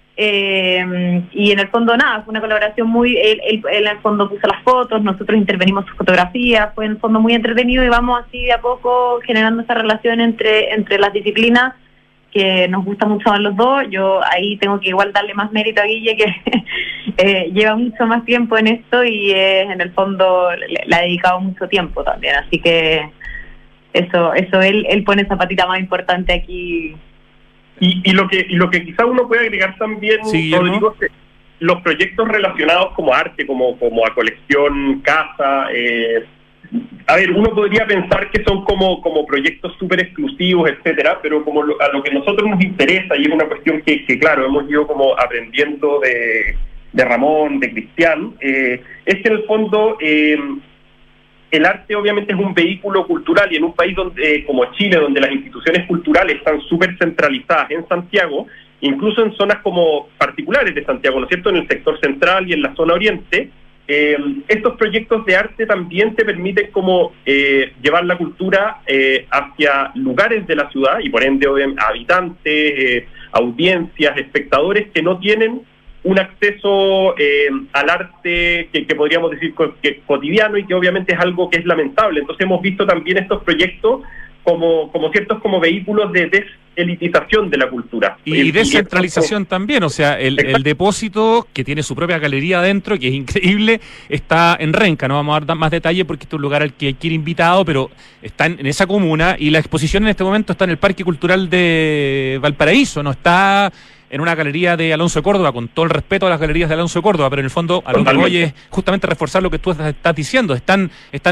Speaker 5: Y en el fondo nada, fue una colaboración él en el fondo puso las fotos, nosotros intervenimos sus fotografías, fue en el fondo muy entretenido y vamos así de a poco generando esa relación entre las disciplinas que nos gusta mucho a los dos. Yo ahí tengo que igual darle más mérito a Guille, que lleva mucho más tiempo en esto y en el fondo le ha dedicado mucho tiempo también, así que eso él pone esa patita más importante aquí.
Speaker 6: Y lo que quizá uno puede agregar también,
Speaker 3: sí,
Speaker 6: Rodrigo, es que los proyectos relacionados como arte, como a colección, casa, a ver, uno podría pensar que son como proyectos súper exclusivos, etcétera, pero como a lo que a nosotros nos interesa, y es una cuestión que claro, hemos ido como aprendiendo de Ramón, de Cristian, es que en el fondo el arte obviamente es un vehículo cultural, y en un país como Chile, donde las instituciones culturales están súper centralizadas en Santiago, incluso en zonas como particulares de Santiago, ¿no es cierto?, en el sector central y en la zona oriente, estos proyectos de arte también te permiten como llevar la cultura hacia lugares de la ciudad, y por ende habitantes, audiencias, espectadores que no tienen un acceso al arte que podríamos decir que cotidiano, y que obviamente es algo que es lamentable. Entonces hemos visto también estos proyectos como ciertos como vehículos de elitización de la cultura.
Speaker 3: Y descentralización también, o sea, el depósito, que tiene su propia galería adentro, que es increíble, está en Renca. No vamos a dar más detalle porque este es un lugar al que hay que ir invitado, pero está en esa comuna, y la exposición en este momento está en el Parque Cultural de Valparaíso, no está en una galería de Alonso de Córdoba, con todo el respeto a las galerías de Alonso de Córdoba, pero en el fondo a lo que voy es justamente reforzar lo que tú estás diciendo. Están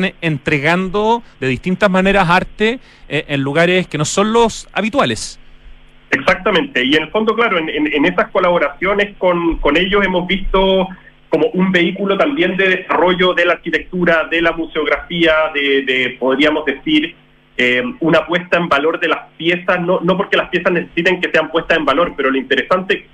Speaker 3: entregando de distintas maneras arte en lugares que no son los habituales.
Speaker 6: Exactamente, y en el fondo, claro, en esas colaboraciones con ellos hemos visto como un vehículo también de desarrollo de la arquitectura, de la museografía, de podríamos decir, una puesta en valor de las piezas, no porque las piezas necesiten que sean puestas en valor, pero lo interesante,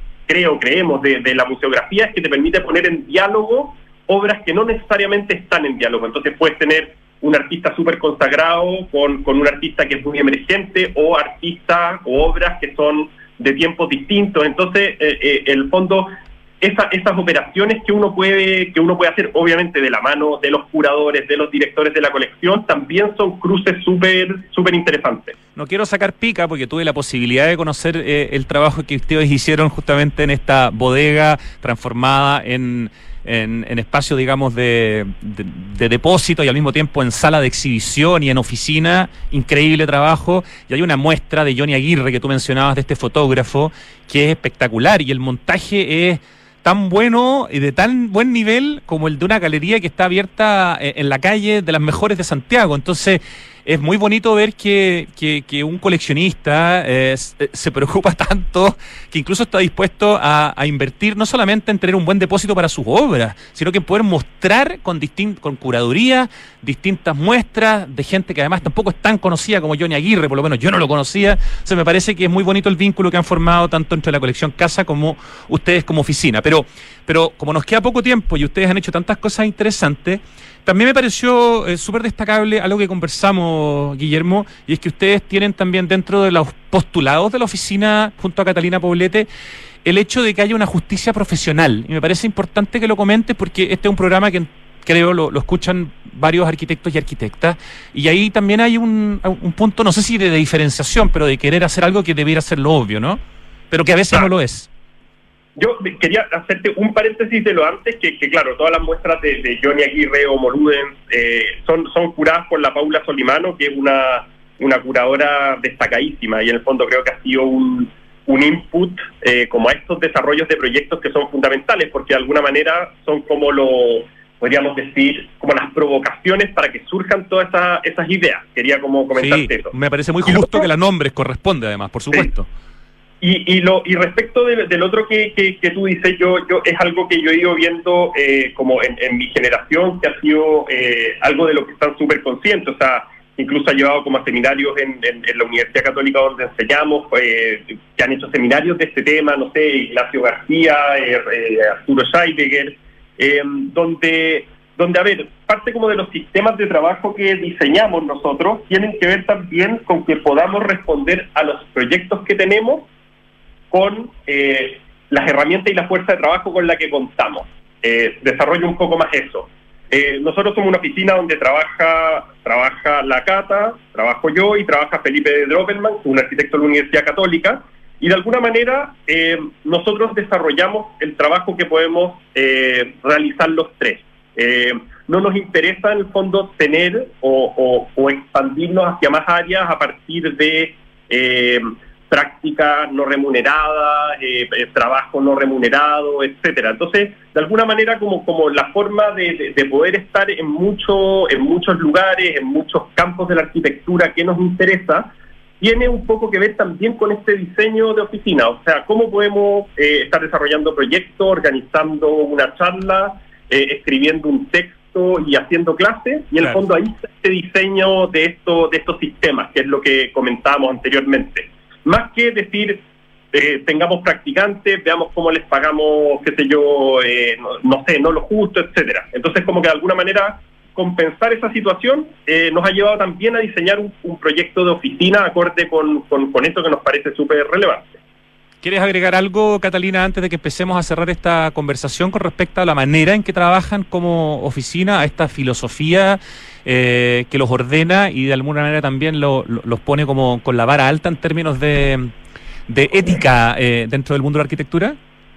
Speaker 6: creemos, de la museografía es que te permite poner en diálogo obras que no necesariamente están en diálogo. Entonces puedes tener un artista súper consagrado con un artista que es muy emergente, o artistas o obras que son de tiempos distintos. Entonces, el fondo, esas operaciones que uno puede hacer, obviamente de la mano de los curadores, de los directores de la colección, también son cruces súper interesantes.
Speaker 3: No quiero sacar pica porque tuve la posibilidad de conocer el trabajo que ustedes hicieron justamente en esta bodega transformada en espacio, digamos, de depósito, y al mismo tiempo en sala de exhibición y en oficina. Increíble trabajo. Y hay una muestra de Johnny Aguirre que tú mencionabas, de este fotógrafo, que es espectacular, y el montaje es tan bueno y de tan buen nivel como el de una galería que está abierta en la calle de las mejores de Santiago. Entonces es muy bonito ver que un coleccionista se preocupa tanto, que incluso está dispuesto a invertir no solamente en tener un buen depósito para sus obras, sino que en poder mostrar con curaduría distintas muestras de gente que además tampoco es tan conocida como Johnny Aguirre. Por lo menos yo no lo conocía. O sea, me parece que es muy bonito el vínculo que han formado tanto entre la colección Casa como ustedes como oficina. Pero como nos queda poco tiempo y ustedes han hecho tantas cosas interesantes, también me pareció súper destacable algo que conversamos, Guillermo, y es que ustedes tienen también dentro de los postulados de la oficina, junto a Catalina Poblete, el hecho de que haya una justicia profesional. Y me parece importante que lo comentes porque este es un programa que creo lo escuchan varios arquitectos y arquitectas, y ahí también hay un punto, no sé si de diferenciación, pero de querer hacer algo que debiera ser lo obvio, ¿no? Pero que a veces no lo es.
Speaker 6: Yo quería hacerte un paréntesis de lo antes, que claro, todas las muestras de Johnny Aguirre o Moludens son curadas por la Paula Solimano, que es una curadora destacadísima, y en el fondo creo que ha sido un input como a estos desarrollos de proyectos que son fundamentales, porque de alguna manera son como podríamos decir, como las provocaciones para que surjan todas esas ideas. Quería como comentarte eso.
Speaker 3: Me parece muy justo que la nombres, corresponde además, por supuesto.
Speaker 6: Sí. Y respecto del otro que tú dices, yo es algo que yo he ido viendo como en mi generación, que ha sido algo de lo que están súper conscientes. O sea, incluso ha llevado como a seminarios en la Universidad Católica donde enseñamos, que han hecho seminarios de este tema, no sé, Ignacio García, Arturo Scheidegger, donde, a ver, parte como de los sistemas de trabajo que diseñamos nosotros tienen que ver también con que podamos responder a los proyectos que tenemos con las herramientas y la fuerza de trabajo con la que contamos. Desarrollo un poco más eso. Nosotros somos una oficina donde trabaja la Cata, trabajo yo y trabaja Felipe Droppelman, un arquitecto de la Universidad Católica, y de alguna manera nosotros desarrollamos el trabajo que podemos realizar los tres. No nos interesa en el fondo tener o expandirnos hacia más áreas a partir de práctica no remunerada, trabajo no remunerado, etcétera. Entonces, de alguna manera, como la forma de poder estar en muchos lugares, en muchos campos de la arquitectura que nos interesa, tiene un poco que ver también con este diseño de oficina. O sea, cómo podemos estar desarrollando proyectos, organizando una charla, escribiendo un texto y haciendo clases, y en el fondo ahí está este diseño de estos sistemas, que es lo que comentábamos anteriormente. Más que decir, tengamos practicantes, veamos cómo les pagamos, qué sé yo, no lo justo, etcétera. Entonces, como que de alguna manera compensar esa situación nos ha llevado también a diseñar un proyecto de oficina acorde con esto que nos parece súper relevante.
Speaker 3: ¿Quieres agregar algo, Catalina, antes de que empecemos a cerrar esta conversación con respecto a la manera en que trabajan como oficina, a esta filosofía que los ordena y de alguna manera también los pone como con la vara alta en términos de ética dentro del mundo de la arquitectura?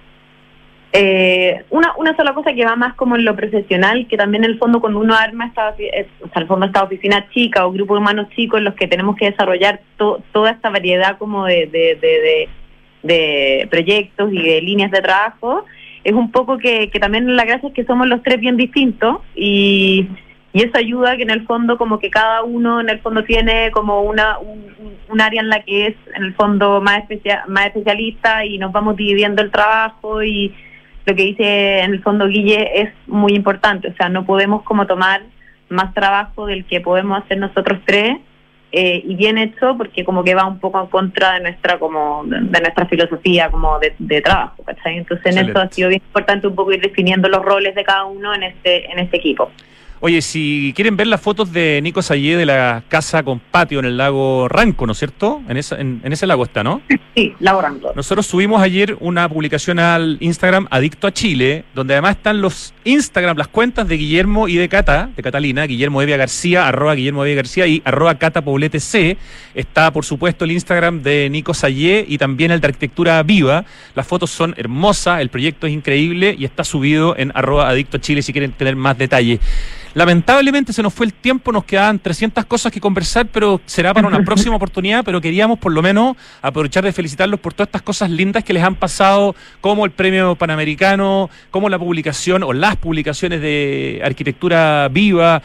Speaker 5: Una sola cosa que va más como en lo profesional, que también en el fondo cuando uno arma esta oficina chica o grupo de humanos chicos en los que tenemos que desarrollar toda esta variedad como de proyectos y de líneas de trabajo, es un poco que también la gracia es que somos los tres bien distintos y eso ayuda a que en el fondo como que cada uno en el fondo tiene como un área en la que es en el fondo más especialista y nos vamos dividiendo el trabajo y lo que dice en el fondo Guille es muy importante, o sea, no podemos como tomar más trabajo del que podemos hacer nosotros tres y bien hecho porque como que va un poco en contra de nuestra filosofía como de trabajo, ¿cachai? Entonces
Speaker 3: Excelente.
Speaker 5: en eso ha sido bien importante un poco ir definiendo los roles de cada uno en este equipo.
Speaker 3: Oye, si quieren ver las fotos de Nico Sayé de la casa con patio en el lago Ranco, ¿no es cierto? En ese lago está, ¿no?
Speaker 5: Sí, Lago Ranco.
Speaker 3: Nosotros subimos ayer una publicación al Instagram Adicto a Chile, donde además están los Instagram, las cuentas de Guillermo y de Catalina, Guillermo Evia García, @Guillermo Evia García y @CataPobleteC. Está, por supuesto, el Instagram de Nico Sayé y también el de Arquitectura Viva. Las fotos son hermosas, el proyecto es increíble y está subido en @Adicto a Chile si quieren tener más detalles. Lamentablemente se nos fue el tiempo, nos quedaban 300 cosas que conversar, pero será para una próxima oportunidad, pero queríamos por lo menos aprovechar de felicitarlos por todas estas cosas lindas que les han pasado, como el Premio Panamericano, como la publicación o las publicaciones de Arquitectura Viva,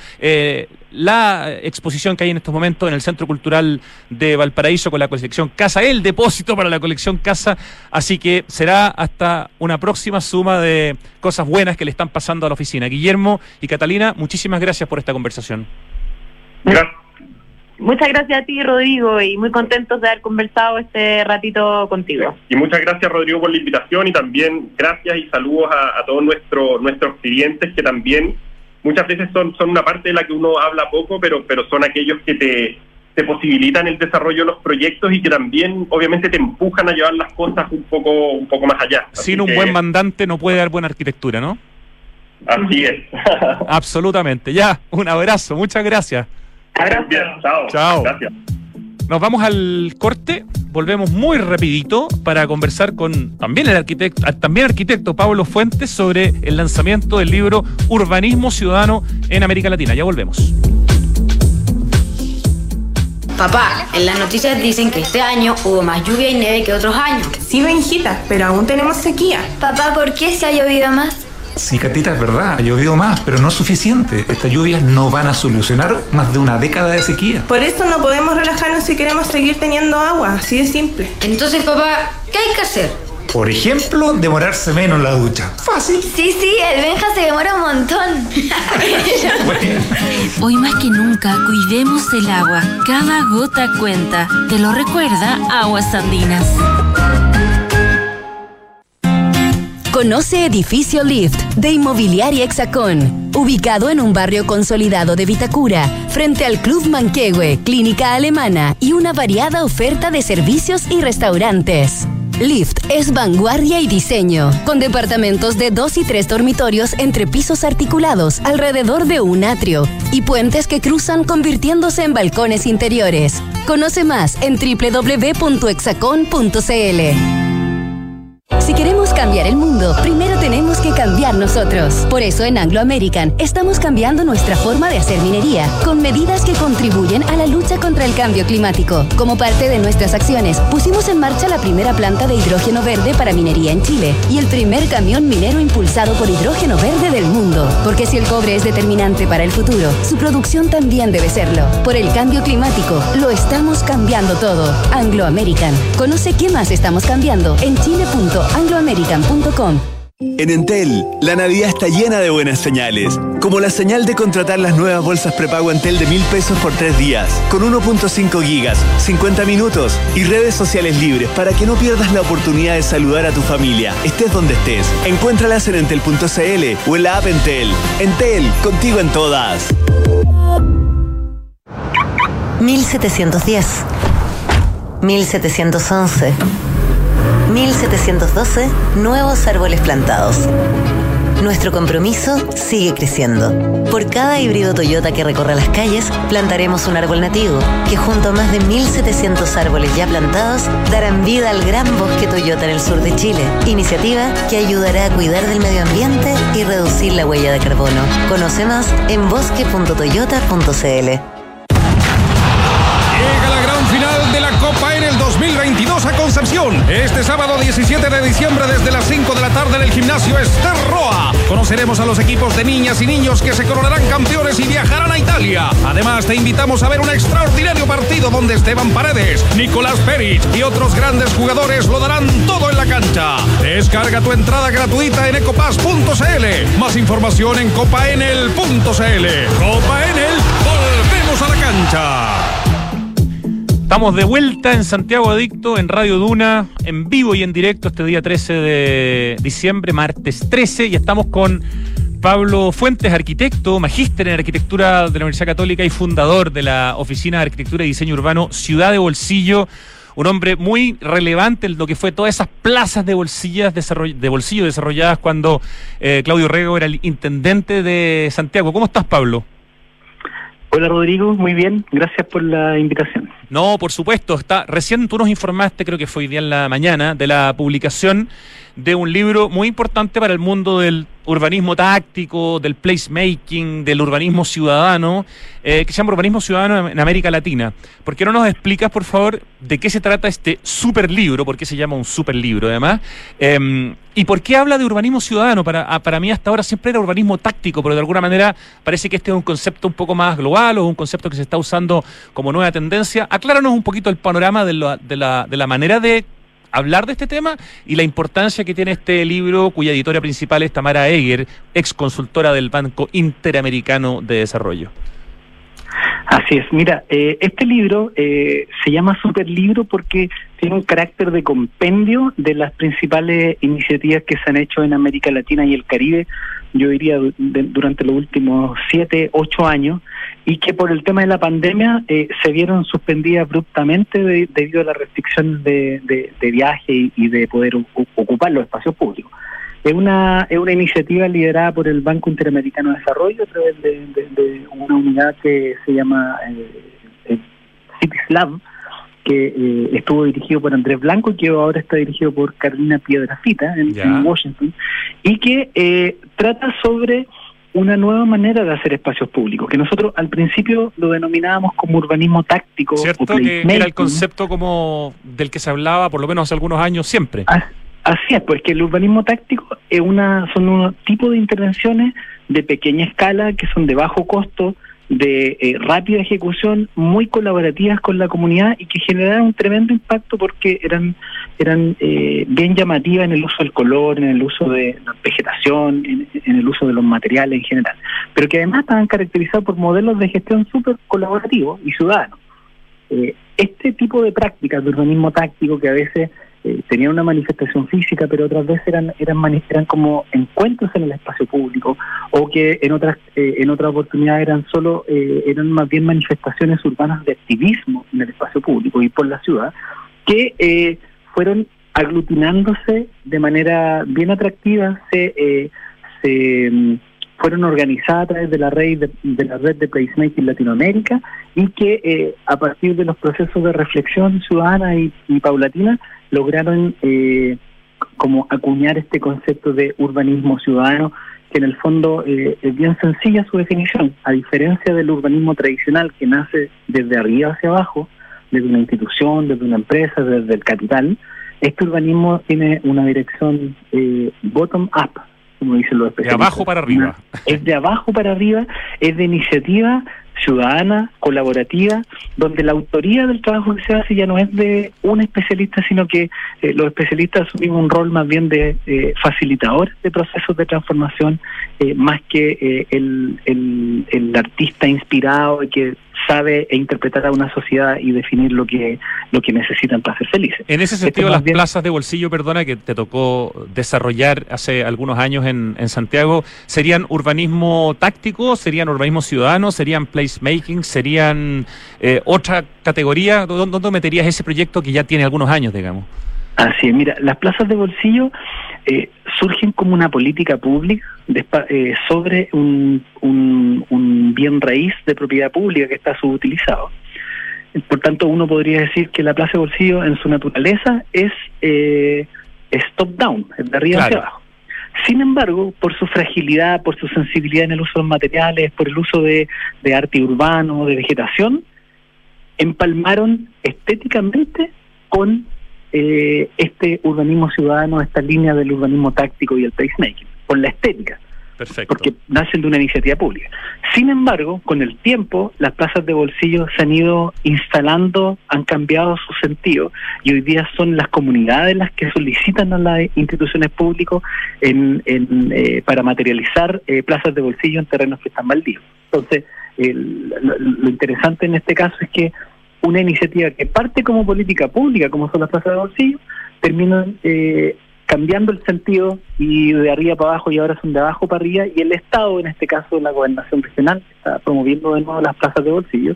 Speaker 3: la exposición que hay en estos momentos en el Centro Cultural de Valparaíso con la colección Casa, el depósito para la colección Casa, así que será hasta una próxima suma de cosas buenas que le están pasando a la oficina. Guillermo y Catalina, muchísimas gracias por esta conversación.
Speaker 6: Gracias.
Speaker 5: Muchas gracias a ti, Rodrigo, y muy contentos de haber conversado este ratito contigo.
Speaker 6: Y muchas gracias, Rodrigo, por la invitación y también gracias y saludos a todos nuestros clientes que también muchas veces son una parte de la que uno habla poco, pero son aquellos que te posibilitan el desarrollo de los proyectos y que también obviamente te empujan a llevar las cosas un poco más allá.
Speaker 3: Sin un buen mandante no puede dar buena arquitectura, ¿no?
Speaker 6: Así es.
Speaker 3: Absolutamente. Ya, un abrazo, muchas gracias.
Speaker 6: Bien, chao.
Speaker 3: Chao.
Speaker 6: Gracias.
Speaker 3: Nos vamos al corte, volvemos muy rapidito para conversar con también el arquitecto Pablo Fuentes sobre el lanzamiento del libro Urbanismo Ciudadano en América Latina. Ya volvemos.
Speaker 7: Papá, en las noticias dicen que este año hubo más lluvia y nieve que otros años.
Speaker 8: Sí, Benjita, pero aún tenemos sequía.
Speaker 9: Papá, ¿por qué se ha llovido más?
Speaker 10: Sí, Catita, es verdad, ha llovido más, pero no es suficiente. Estas lluvias no van a solucionar más de una década de sequía.
Speaker 8: Por eso no podemos relajarnos si queremos seguir teniendo agua, así de simple.
Speaker 7: Entonces, papá, ¿qué hay que hacer?
Speaker 10: Por ejemplo, demorarse menos en la ducha. Fácil.
Speaker 9: Sí, el Benja se demora un montón.
Speaker 10: Bueno.
Speaker 11: Hoy más que nunca, cuidemos el agua. Cada gota cuenta. ¿Te lo recuerda Aguas Andinas?
Speaker 12: Conoce Edificio Lift de Inmobiliaria Hexacón, ubicado en un barrio consolidado de Vitacura, frente al Club Manquehue, Clínica Alemana y una variada oferta de servicios y restaurantes. Lift es vanguardia y diseño, con departamentos de 2 y 3 dormitorios entre pisos articulados alrededor de un atrio y puentes que cruzan convirtiéndose en balcones interiores. Conoce más en www.hexacon.cl. Si queremos cambiar el mundo, primero tenemos que cambiar nosotros. Por eso en Anglo American estamos cambiando nuestra forma de hacer minería, con medidas que contribuyen a la lucha contra el cambio climático. Como parte de nuestras acciones, pusimos en marcha la primera planta de hidrógeno verde para minería en Chile y el primer camión minero impulsado por hidrógeno verde del mundo. Porque si el cobre es determinante para el futuro, su producción también debe serlo. Por el cambio climático, lo estamos cambiando todo. Anglo American. Conoce qué más estamos cambiando en chile.angloamerican.com.
Speaker 13: En Entel, la Navidad está llena de buenas señales, como la señal de contratar las nuevas bolsas prepago Entel de 1.000 pesos por 3 días, con 1.5 gigas, 50 minutos y redes sociales libres para que no pierdas la oportunidad de saludar a tu familia, estés donde estés. Encuéntralas en entel.cl o en la app Entel. Entel, contigo en todas.
Speaker 14: 1710, 1711, 1712 nuevos árboles plantados. Nuestro compromiso sigue creciendo. Por cada híbrido Toyota que recorra las calles, plantaremos un árbol nativo, que junto a más de 1.700 árboles ya plantados, darán vida al gran bosque Toyota en el sur de Chile. Iniciativa que ayudará a cuidar del medio ambiente y reducir la huella de carbono. Conoce más en bosque.toyota.cl.
Speaker 15: Llega la gran final de la Copa Enel 2022 a Concepción. Este sábado 17 de diciembre desde las 5 de la tarde en el gimnasio Ester Roa. Conoceremos a los equipos de niñas y niños que se coronarán campeones y viajarán a Italia. Además, te invitamos a ver un extraordinario partido donde Esteban Paredes, Nicolás Peric y otros grandes jugadores lo darán todo en la cancha. Descarga tu entrada gratuita en ecopass.cl. Más información en copaenel.cl. Copa Enel, volvemos a la cancha.
Speaker 3: Estamos de vuelta en Santiago Adicto, en Radio Duna, en vivo y en directo este día 13 de diciembre, martes 13, y estamos con Pablo Fuentes, arquitecto, magíster en arquitectura de la Universidad Católica y fundador de la Oficina de Arquitectura y Diseño Urbano Ciudad de Bolsillo, un hombre muy relevante en lo que fue todas esas plazas de bolsillo desarrolladas cuando Claudio Rego era el intendente de Santiago. ¿Cómo estás, Pablo?
Speaker 16: Hola Rodrigo, muy bien, gracias por la invitación.
Speaker 3: No, por supuesto, recién tú nos informaste, creo que fue hoy día en la mañana, de la publicación de un libro muy importante para el mundo del urbanismo táctico, del placemaking, del urbanismo ciudadano, que se llama Urbanismo Ciudadano en América Latina. ¿Por qué no nos explicas, por favor, de qué se trata este superlibro? ¿Por qué se llama un superlibro, además? ¿Y por qué habla de urbanismo ciudadano? Para mí hasta ahora siempre era urbanismo táctico, pero de alguna manera parece que este es un concepto un poco más global o un concepto que se está usando como nueva tendencia. Acláranos un poquito el panorama de la manera de hablar de este tema y la importancia que tiene este libro, cuya editora principal es Tamara Eger, ex consultora del Banco Interamericano de Desarrollo.
Speaker 16: Así es, mira, este libro se llama Superlibro porque tiene un carácter de compendio de las principales iniciativas que se han hecho en América Latina y el Caribe, yo diría durante los últimos 7, 8 años, y que por el tema de la pandemia se vieron suspendidas abruptamente debido a la restricción de viaje y de poder ocupar los espacios públicos. Es una iniciativa liderada por el Banco Interamericano de Desarrollo a través de una unidad que se llama Cities Lab, que estuvo dirigido por Andrés Blanco y que ahora está dirigido por Carolina Piedrafita en Washington, y que trata sobre una nueva manera de hacer espacios públicos, que nosotros al principio lo denominábamos como urbanismo táctico.
Speaker 3: Cierto, que era el concepto como del que se hablaba por lo menos hace algunos años siempre.
Speaker 16: Así es, porque el urbanismo táctico son un tipo de intervenciones de pequeña escala que son de bajo costo, de rápida ejecución, muy colaborativas con la comunidad y que generaron un tremendo impacto porque eran bien llamativas en el uso del color, en el uso de la vegetación, en el uso de los materiales en general, pero que además estaban caracterizados por modelos de gestión súper colaborativos y ciudadanos. Este tipo de prácticas de urbanismo táctico que a veces tenían una manifestación física, pero otras veces eran como encuentros en el espacio público, o que en otras oportunidades eran más bien manifestaciones urbanas de activismo en el espacio público y por la ciudad, que fueron aglutinándose de manera bien atractiva, se fueron organizadas a través de la red de Placemaking Latinoamérica, y que a partir de los procesos de reflexión ciudadana y paulatina lograron como acuñar este concepto de urbanismo ciudadano, que en el fondo es bien sencilla su definición. A diferencia del urbanismo tradicional que nace desde arriba hacia abajo, desde una institución, desde una empresa, desde el capital, este urbanismo tiene una dirección bottom-up, como dicen los especialistas.
Speaker 3: De abajo para arriba.
Speaker 16: Es de abajo para arriba, es de iniciativa ciudadana, colaborativa, donde la autoría del trabajo que se hace ya no es de un especialista, sino que los especialistas asumimos un rol más bien de facilitadores de procesos de transformación, más que el artista inspirado y que sabe interpretar a una sociedad y definir lo que necesitan para ser felices.
Speaker 3: En ese sentido, las plazas de bolsillo, perdona, que te tocó desarrollar hace algunos años en Santiago, ¿serían urbanismo táctico, serían urbanismo ciudadano, serían placemaking, serían otra categoría? ¿Dónde meterías ese proyecto que ya tiene algunos años, digamos?
Speaker 16: Así es, mira, las plazas de bolsillo surgen como una política pública sobre un bien raíz de propiedad pública que está subutilizado. Por tanto, uno podría decir que la plaza de bolsillo en su naturaleza es top-down, es de arriba hacia abajo. Sin embargo, por su fragilidad, por su sensibilidad en el uso de los materiales, por el uso de arte urbano, de vegetación, empalmaron estéticamente con este urbanismo ciudadano, esta línea del urbanismo táctico y el placemaking, con la estética.
Speaker 3: Perfecto.
Speaker 16: Porque nacen de una iniciativa pública. Sin embargo, con el tiempo, las plazas de bolsillo se han ido instalando, han cambiado su sentido, y hoy día son las comunidades las que solicitan a las instituciones públicas para materializar plazas de bolsillo en terrenos que están baldíos. Entonces, lo interesante en este caso es que una iniciativa que parte como política pública, como son las plazas de bolsillo, termina cambiando el sentido, y de arriba para abajo, y ahora son de abajo para arriba, y el Estado, en este caso la gobernación regional, está promoviendo de nuevo las plazas de bolsillo,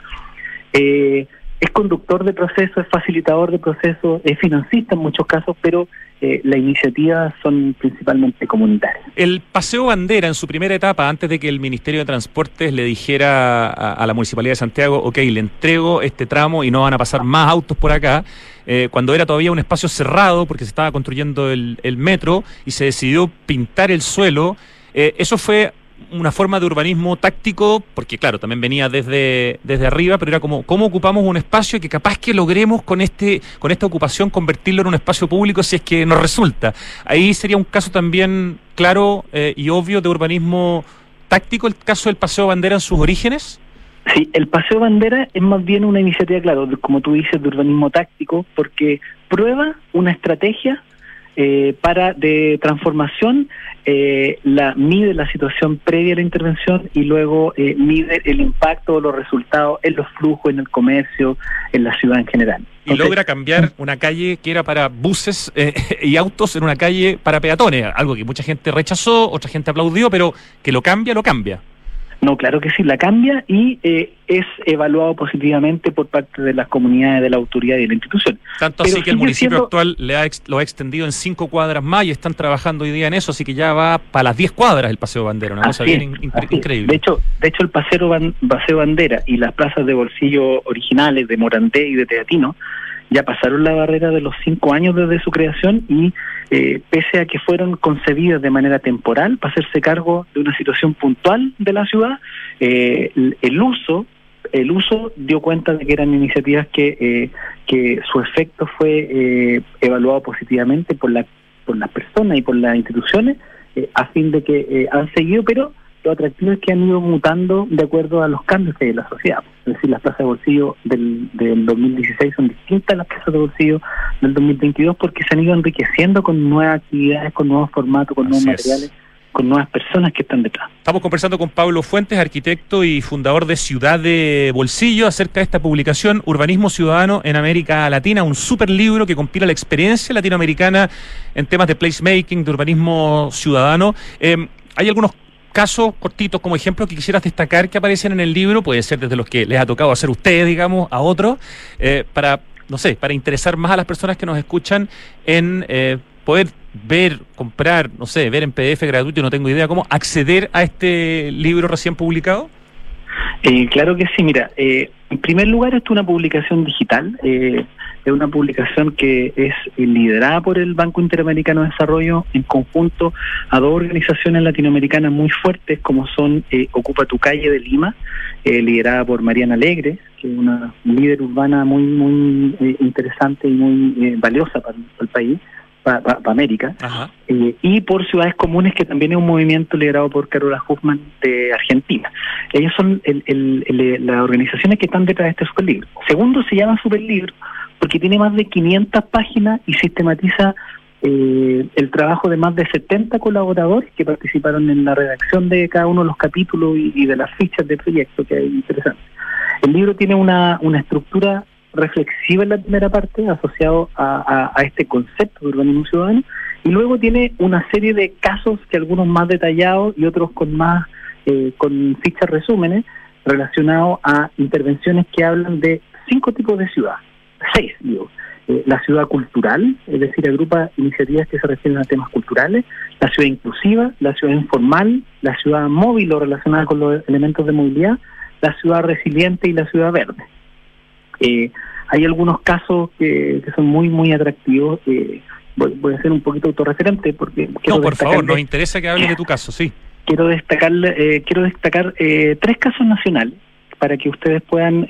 Speaker 16: es conductor de procesos, es facilitador de procesos, es financista en muchos casos, pero las iniciativas son principalmente comunitarias.
Speaker 3: El Paseo Bandera, en su primera etapa, antes de que el Ministerio de Transportes le dijera a la Municipalidad de Santiago, ok, le entrego este tramo y no van a pasar más autos por acá, cuando era todavía un espacio cerrado porque se estaba construyendo el metro y se decidió pintar el suelo, eso fue una forma de urbanismo táctico, porque claro, también venía desde arriba, pero era como, ¿cómo ocupamos un espacio que capaz que logremos con esta ocupación convertirlo en un espacio público si es que nos resulta? Ahí sería un caso también claro y obvio de urbanismo táctico, el caso del Paseo Bandera en sus orígenes.
Speaker 16: Sí, el Paseo Bandera es más bien una iniciativa, claro, como tú dices, de urbanismo táctico, porque prueba una estrategia de transformación, mide la situación previa a la intervención y luego mide el impacto, los resultados en los flujos, en el comercio, en la ciudad en general.
Speaker 3: Y logra cambiar una calle que era para buses y autos en una calle para peatones, algo que mucha gente rechazó, otra gente aplaudió, pero que lo cambia.
Speaker 16: No, claro que sí, la cambia y es evaluado positivamente por parte de las comunidades, de la autoridad y de la institución.
Speaker 3: Tanto así que el municipio actual lo ha extendido en 5 cuadras más y están trabajando hoy día en eso, así que ya va para las 10 cuadras el Paseo Bandera, una cosa bien increíble.
Speaker 16: De hecho el Paseo Bandera y las plazas de bolsillo originales de Morandé y de Teatino ya pasaron la barrera de los 5 años desde su creación y pese a que fueron concebidas de manera temporal para hacerse cargo de una situación puntual de la ciudad, el uso dio cuenta de que eran iniciativas que su efecto fue evaluado positivamente por las personas y por las instituciones, a fin de que han seguido, pero lo atractivo es que han ido mutando de acuerdo a los cambios que hay en la sociedad. Es decir, las plazas de bolsillo del 2016 son distintas a las plazas de bolsillo del 2022 porque se han ido enriqueciendo con nuevas actividades, con nuevos formatos, con nuevos materiales, con nuevas personas que están detrás.
Speaker 3: Estamos conversando con Pablo Fuentes, arquitecto y fundador de Ciudad de Bolsillo, acerca de esta publicación Urbanismo Ciudadano en América Latina, un súper libro que compila la experiencia latinoamericana en temas de placemaking, de urbanismo ciudadano. Hay algunos casos cortitos como ejemplos que quisieras destacar que aparecen en el libro, puede ser desde los que les ha tocado hacer ustedes, digamos, a otros, para interesar más a las personas que nos escuchan en poder ver, comprar, ver en PDF gratuito, no tengo idea cómo, acceder a este libro recién publicado.
Speaker 16: Claro que sí, mira, en primer lugar esto es una publicación digital, es una publicación que es liderada por el Banco Interamericano de Desarrollo en conjunto a 2 organizaciones latinoamericanas muy fuertes como son Ocupa tu Calle de Lima, liderada por Mariana Alegre, que es una líder urbana muy interesante y muy valiosa para el país, para América, y por Ciudades Comunes, que también es un movimiento liderado por Carola Huffman de Argentina. Ellos son las organizaciones que están detrás de este superlibro. Segundo, se llama superlibro porque tiene más de 500 páginas y sistematiza el trabajo de más de 70 colaboradores que participaron en la redacción de cada uno de los capítulos y de las fichas de proyecto, que es interesante. El libro tiene una estructura reflexiva en la primera parte, asociado a este concepto de urbanismo ciudadano, y luego tiene una serie de casos, que algunos más detallados y otros con más con fichas resúmenes, relacionados a intervenciones que hablan de 5 tipos de ciudad, 6 digo, la ciudad cultural, es decir, agrupa iniciativas que se refieren a temas culturales, la ciudad inclusiva, la ciudad informal, la ciudad móvil o relacionada con los elementos de movilidad, la ciudad resiliente y la ciudad verde. Hay algunos casos que son muy atractivos. Voy a ser un poquito autorreferente porque
Speaker 3: no, por favor, nos interesa que hables de tu caso, sí.
Speaker 16: Quiero destacar 3 casos nacionales para que ustedes puedan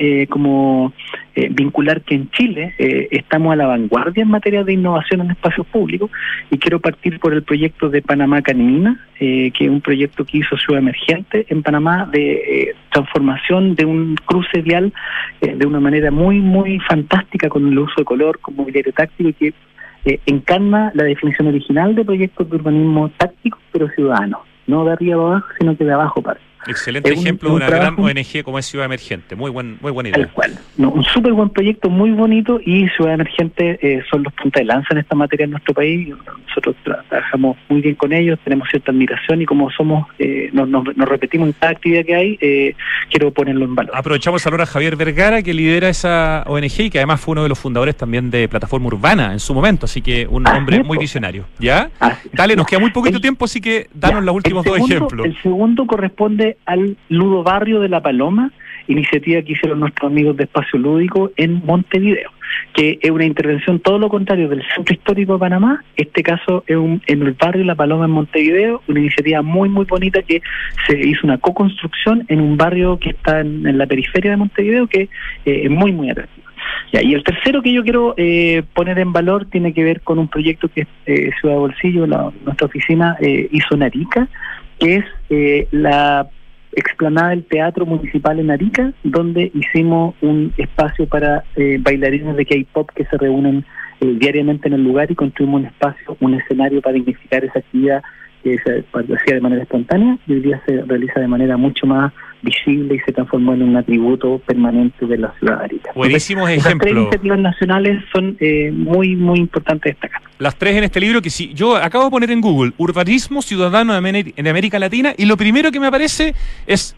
Speaker 16: vincular que en Chile estamos a la vanguardia en materia de innovación en espacios públicos, y quiero partir por el proyecto de Panamá Canimina, que es un proyecto que hizo Ciudad Emergente en Panamá de transformación de un cruce vial de una manera muy fantástica, con el uso de color, con mobiliario táctico, y que encarna la definición original de proyectos de urbanismo táctico pero ciudadano, no de arriba abajo, sino que de abajo para.
Speaker 3: Excelente ejemplo de una gran ONG como es Ciudad Emergente. Muy buena idea.
Speaker 16: Tal cual. Un súper buen proyecto, muy bonito, y Ciudad Emergente son los puntas de lanza en esta materia en nuestro país. Nosotros trabajamos muy bien con ellos, tenemos cierta admiración, y como somos nos repetimos en cada actividad que hay, quiero ponerlo en valor.
Speaker 3: Aprovechamos a Javier Vergara, que lidera esa ONG y que además fue uno de los fundadores también de Plataforma Urbana en su momento, así que un hombre muy visionario. ¿Ya? Dale, nos queda muy poquito tiempo, así que danos los últimos 2 ejemplos.
Speaker 16: El segundo corresponde al Ludo Barrio de La Paloma, iniciativa que hicieron nuestros amigos de Espacio Lúdico en Montevideo, que es una intervención todo lo contrario del centro histórico de Panamá. Este caso es en el barrio La Paloma en Montevideo, una iniciativa muy bonita que se hizo una co-construcción en un barrio que está en la periferia de Montevideo, que es muy atractivo. Y el tercero que yo quiero poner en valor tiene que ver con un proyecto que Ciudad de Bolsillo, nuestra oficina, hizo en Arica, que es la explanada del Teatro Municipal en Arica, donde hicimos un espacio para bailarines de K-pop que se reúnen diariamente en el lugar, y construimos un espacio, un escenario para dignificar esa actividad que se hacía de manera espontánea y hoy día se realiza de manera mucho más visible y se transformó en un atributo permanente de la ciudad de Arica.
Speaker 3: Buenísimos ejemplos.
Speaker 16: Las 3 iniciativas nacionales son muy importantes destacar.
Speaker 3: Las 3 en este libro que sí, yo acabo de poner en Google Urbanismo Ciudadano en América Latina, y lo primero que me aparece es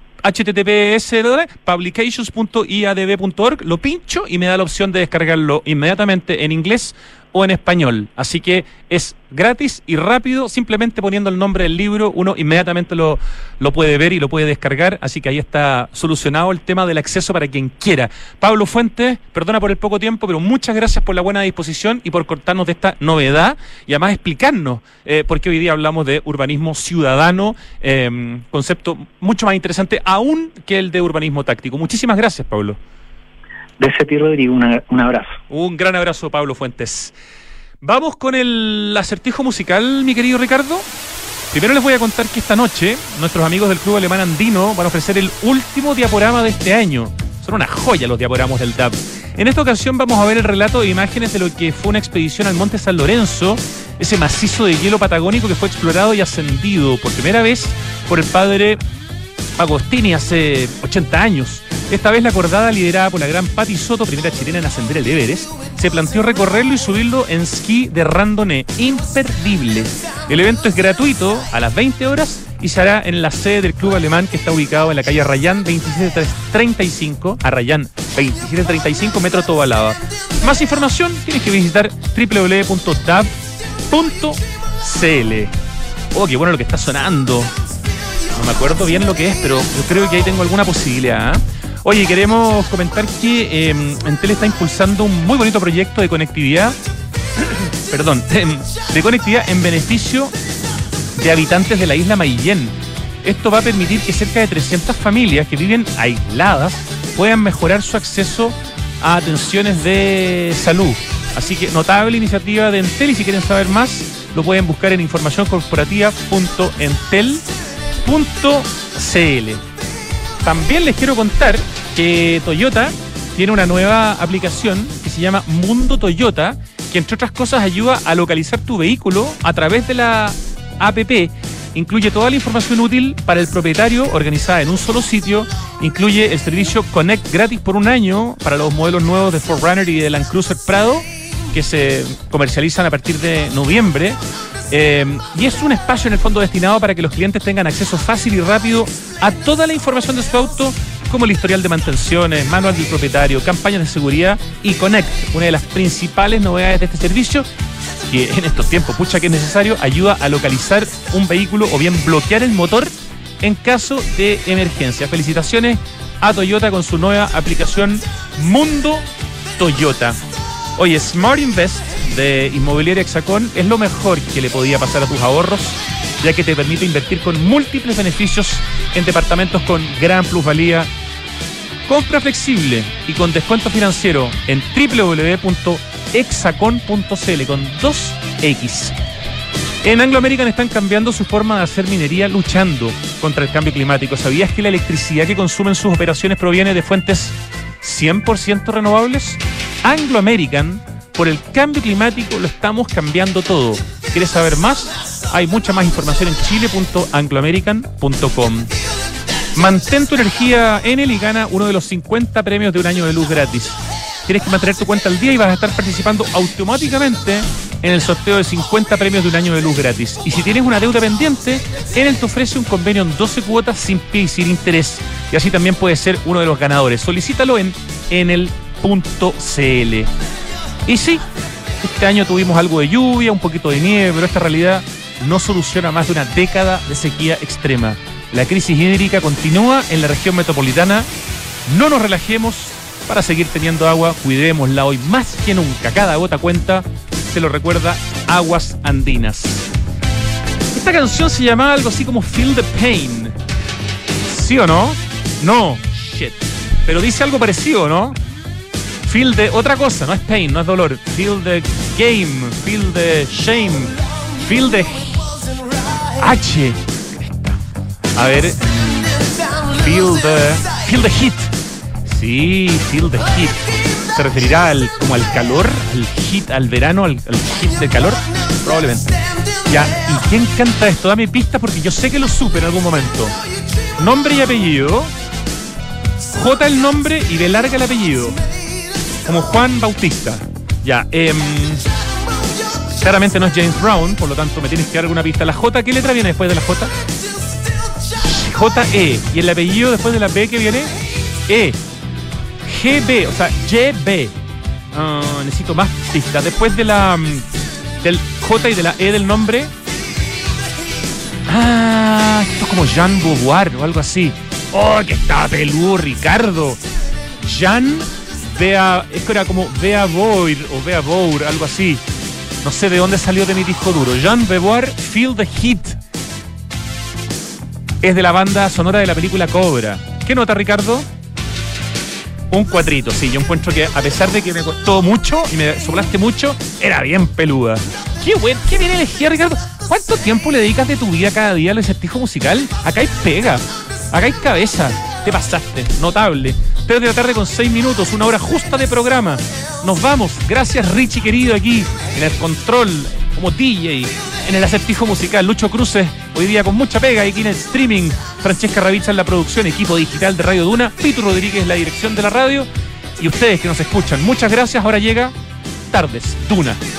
Speaker 3: https://publications.iadb.org, lo pincho y me da la opción de descargarlo inmediatamente en inglés o en español, así que es gratis y rápido, simplemente poniendo el nombre del libro uno inmediatamente lo puede ver y lo puede descargar, así que ahí está solucionado el tema del acceso para quien quiera. Pablo Fuentes, perdona por el poco tiempo, pero muchas gracias por la buena disposición y por contarnos de esta novedad y además explicarnos por qué hoy día hablamos de urbanismo ciudadano, concepto mucho más interesante aún que el de urbanismo táctico. Muchísimas gracias, Pablo.
Speaker 16: Desde ti, Rodrigo, un abrazo.
Speaker 3: Un gran abrazo, Pablo Fuentes. Vamos con el acertijo musical, mi querido Ricardo. Primero les voy a contar que esta noche nuestros amigos del Club Alemán Andino van a ofrecer el último diaporama de este año. Son una joya los diaporamas del DAB. En esta ocasión vamos a ver el relato de imágenes de lo que fue una expedición al Monte San Lorenzo, ese macizo de hielo patagónico que fue explorado y ascendido por primera vez por el padre Agostini hace 80 años. Esta vez la cordada, liderada por la gran Patti Soto, primera chilena en ascender el Everest, se planteó recorrerlo y subirlo en esquí de randonnée. Imperdible. El evento es gratuito a las 20 horas y se hará en la sede del Club Alemán, que está ubicado en la calle Arrayán 2735, Arrayán 2735, Metro Tobalaba. Más información tienes que visitar www.dab.cl. Oh, qué bueno lo que está sonando. No me acuerdo bien lo que es, pero yo creo que ahí tengo alguna posibilidad, ¿eh? Oye, queremos comentar que Entel está impulsando un muy bonito proyecto de conectividad, de conectividad en beneficio de habitantes de la isla Maillén. Esto va a permitir que cerca de 300 familias que viven aisladas puedan mejorar su acceso a atenciones de salud. Así que notable iniciativa de Entel, y si quieren saber más lo pueden buscar en informacioncorporativa.entel.cl. También les quiero contar que Toyota tiene una nueva aplicación que se llama Mundo Toyota, que entre otras cosas ayuda a localizar tu vehículo a través de la APP. Incluye toda la información útil para el propietario organizada en un solo sitio. Incluye el servicio Connect gratis por 1 año para los modelos nuevos de 4Runner y de Land Cruiser Prado, que se comercializan a partir de noviembre. Y es un espacio en el fondo destinado para que los clientes tengan acceso fácil y rápido a toda la información de su auto como el historial de mantenciones, manual del propietario, campañas de seguridad y Connect, una de las principales novedades de este servicio, que en estos tiempos, pucha que es necesario, ayuda a localizar un vehículo o bien bloquear el motor en caso de emergencia. Felicitaciones a Toyota con su nueva aplicación Mundo Toyota. Oye, Smart Invest de Inmobiliaria Hexacón es lo mejor que le podía pasar a tus ahorros, ya que te permite invertir con múltiples beneficios en departamentos con gran plusvalía. Compra flexible y con descuento financiero en www.hexacon.cl con 2X. En Anglo American están cambiando su forma de hacer minería luchando contra el cambio climático. ¿Sabías que la electricidad que consumen sus operaciones proviene de fuentes 100% renovables? Anglo American, por el cambio climático lo estamos cambiando todo. ¿Quieres saber más? Hay mucha más información en chile.angloamerican.com. Mantén tu energía Enel y gana uno de los 50 premios de un año de luz gratis. Tienes que mantener tu cuenta al día y vas a estar participando automáticamente en el sorteo de 50 premios de un año de luz gratis. Y si tienes una deuda pendiente, Enel te ofrece un convenio en 12 cuotas sin pie y sin interés. Y así también puedes ser uno de los ganadores. Solicítalo en enel.cl. Y sí, este año tuvimos algo de lluvia, un poquito de nieve, pero esta realidad no soluciona más de una década de sequía extrema. La crisis hídrica continúa en la región metropolitana. No nos relajemos. Para seguir teniendo agua, cuidémosla hoy más que nunca. Cada gota cuenta. Se lo recuerda Aguas Andinas. Esta canción se llamaba algo así como Feel the Pain. ¿Sí o no? No. Shit. Pero dice algo parecido, ¿no? Feel the... Otra cosa, no es pain, no es dolor. Feel the game. Feel the shame. Feel the... H. A ver. Feel the heat. Sí, feel the heat. ¿Se referirá como al calor? ¿Al heat, al verano, al heat de calor? Probablemente. Ya, ¿y quién canta esto? Dame pistas porque yo sé que lo supe en algún momento. Nombre y apellido. J el nombre y B larga el apellido. Como Juan Bautista. Ya, claramente no es James Brown, por lo tanto me tienes que dar alguna pista. ¿La J qué letra viene después de la J? J-E. ¿Y el apellido después de la B que viene? E. G-B, o sea, G-B. Necesito más pistas. Después de la del J y de la E del nombre. Esto es como Jean Beauvoir o algo así. ¡Oh, que está peludo, Ricardo! Jean esto era como Bea Bour o Bea Bour, algo así. No sé de dónde salió de mi disco duro. Jean Beauvoir, Feel the Heat. Es de la banda sonora de la película Cobra. ¿Qué nota, Ricardo? Un 4, sí. Yo encuentro que a pesar de que me costó mucho y me soplaste mucho, era bien peluda. Qué bien elegida, Ricardo. ¿Cuánto tiempo le dedicas de tu vida cada día al acertijo musical? Acá hay pega, acá hay cabeza. Te pasaste, notable. 3 de la tarde con 6 minutos, una hora justa de programa. Nos vamos. Gracias, Richie querido, aquí en el control, como DJ, en el acertijo musical. Lucho Cruces, hoy día con mucha pega, y aquí en el streaming. Francesca Ravizza en la producción, equipo digital de Radio Duna. Pitu Rodríguez, la dirección de la radio. Y ustedes que nos escuchan, muchas gracias. Ahora llega Tardes Duna.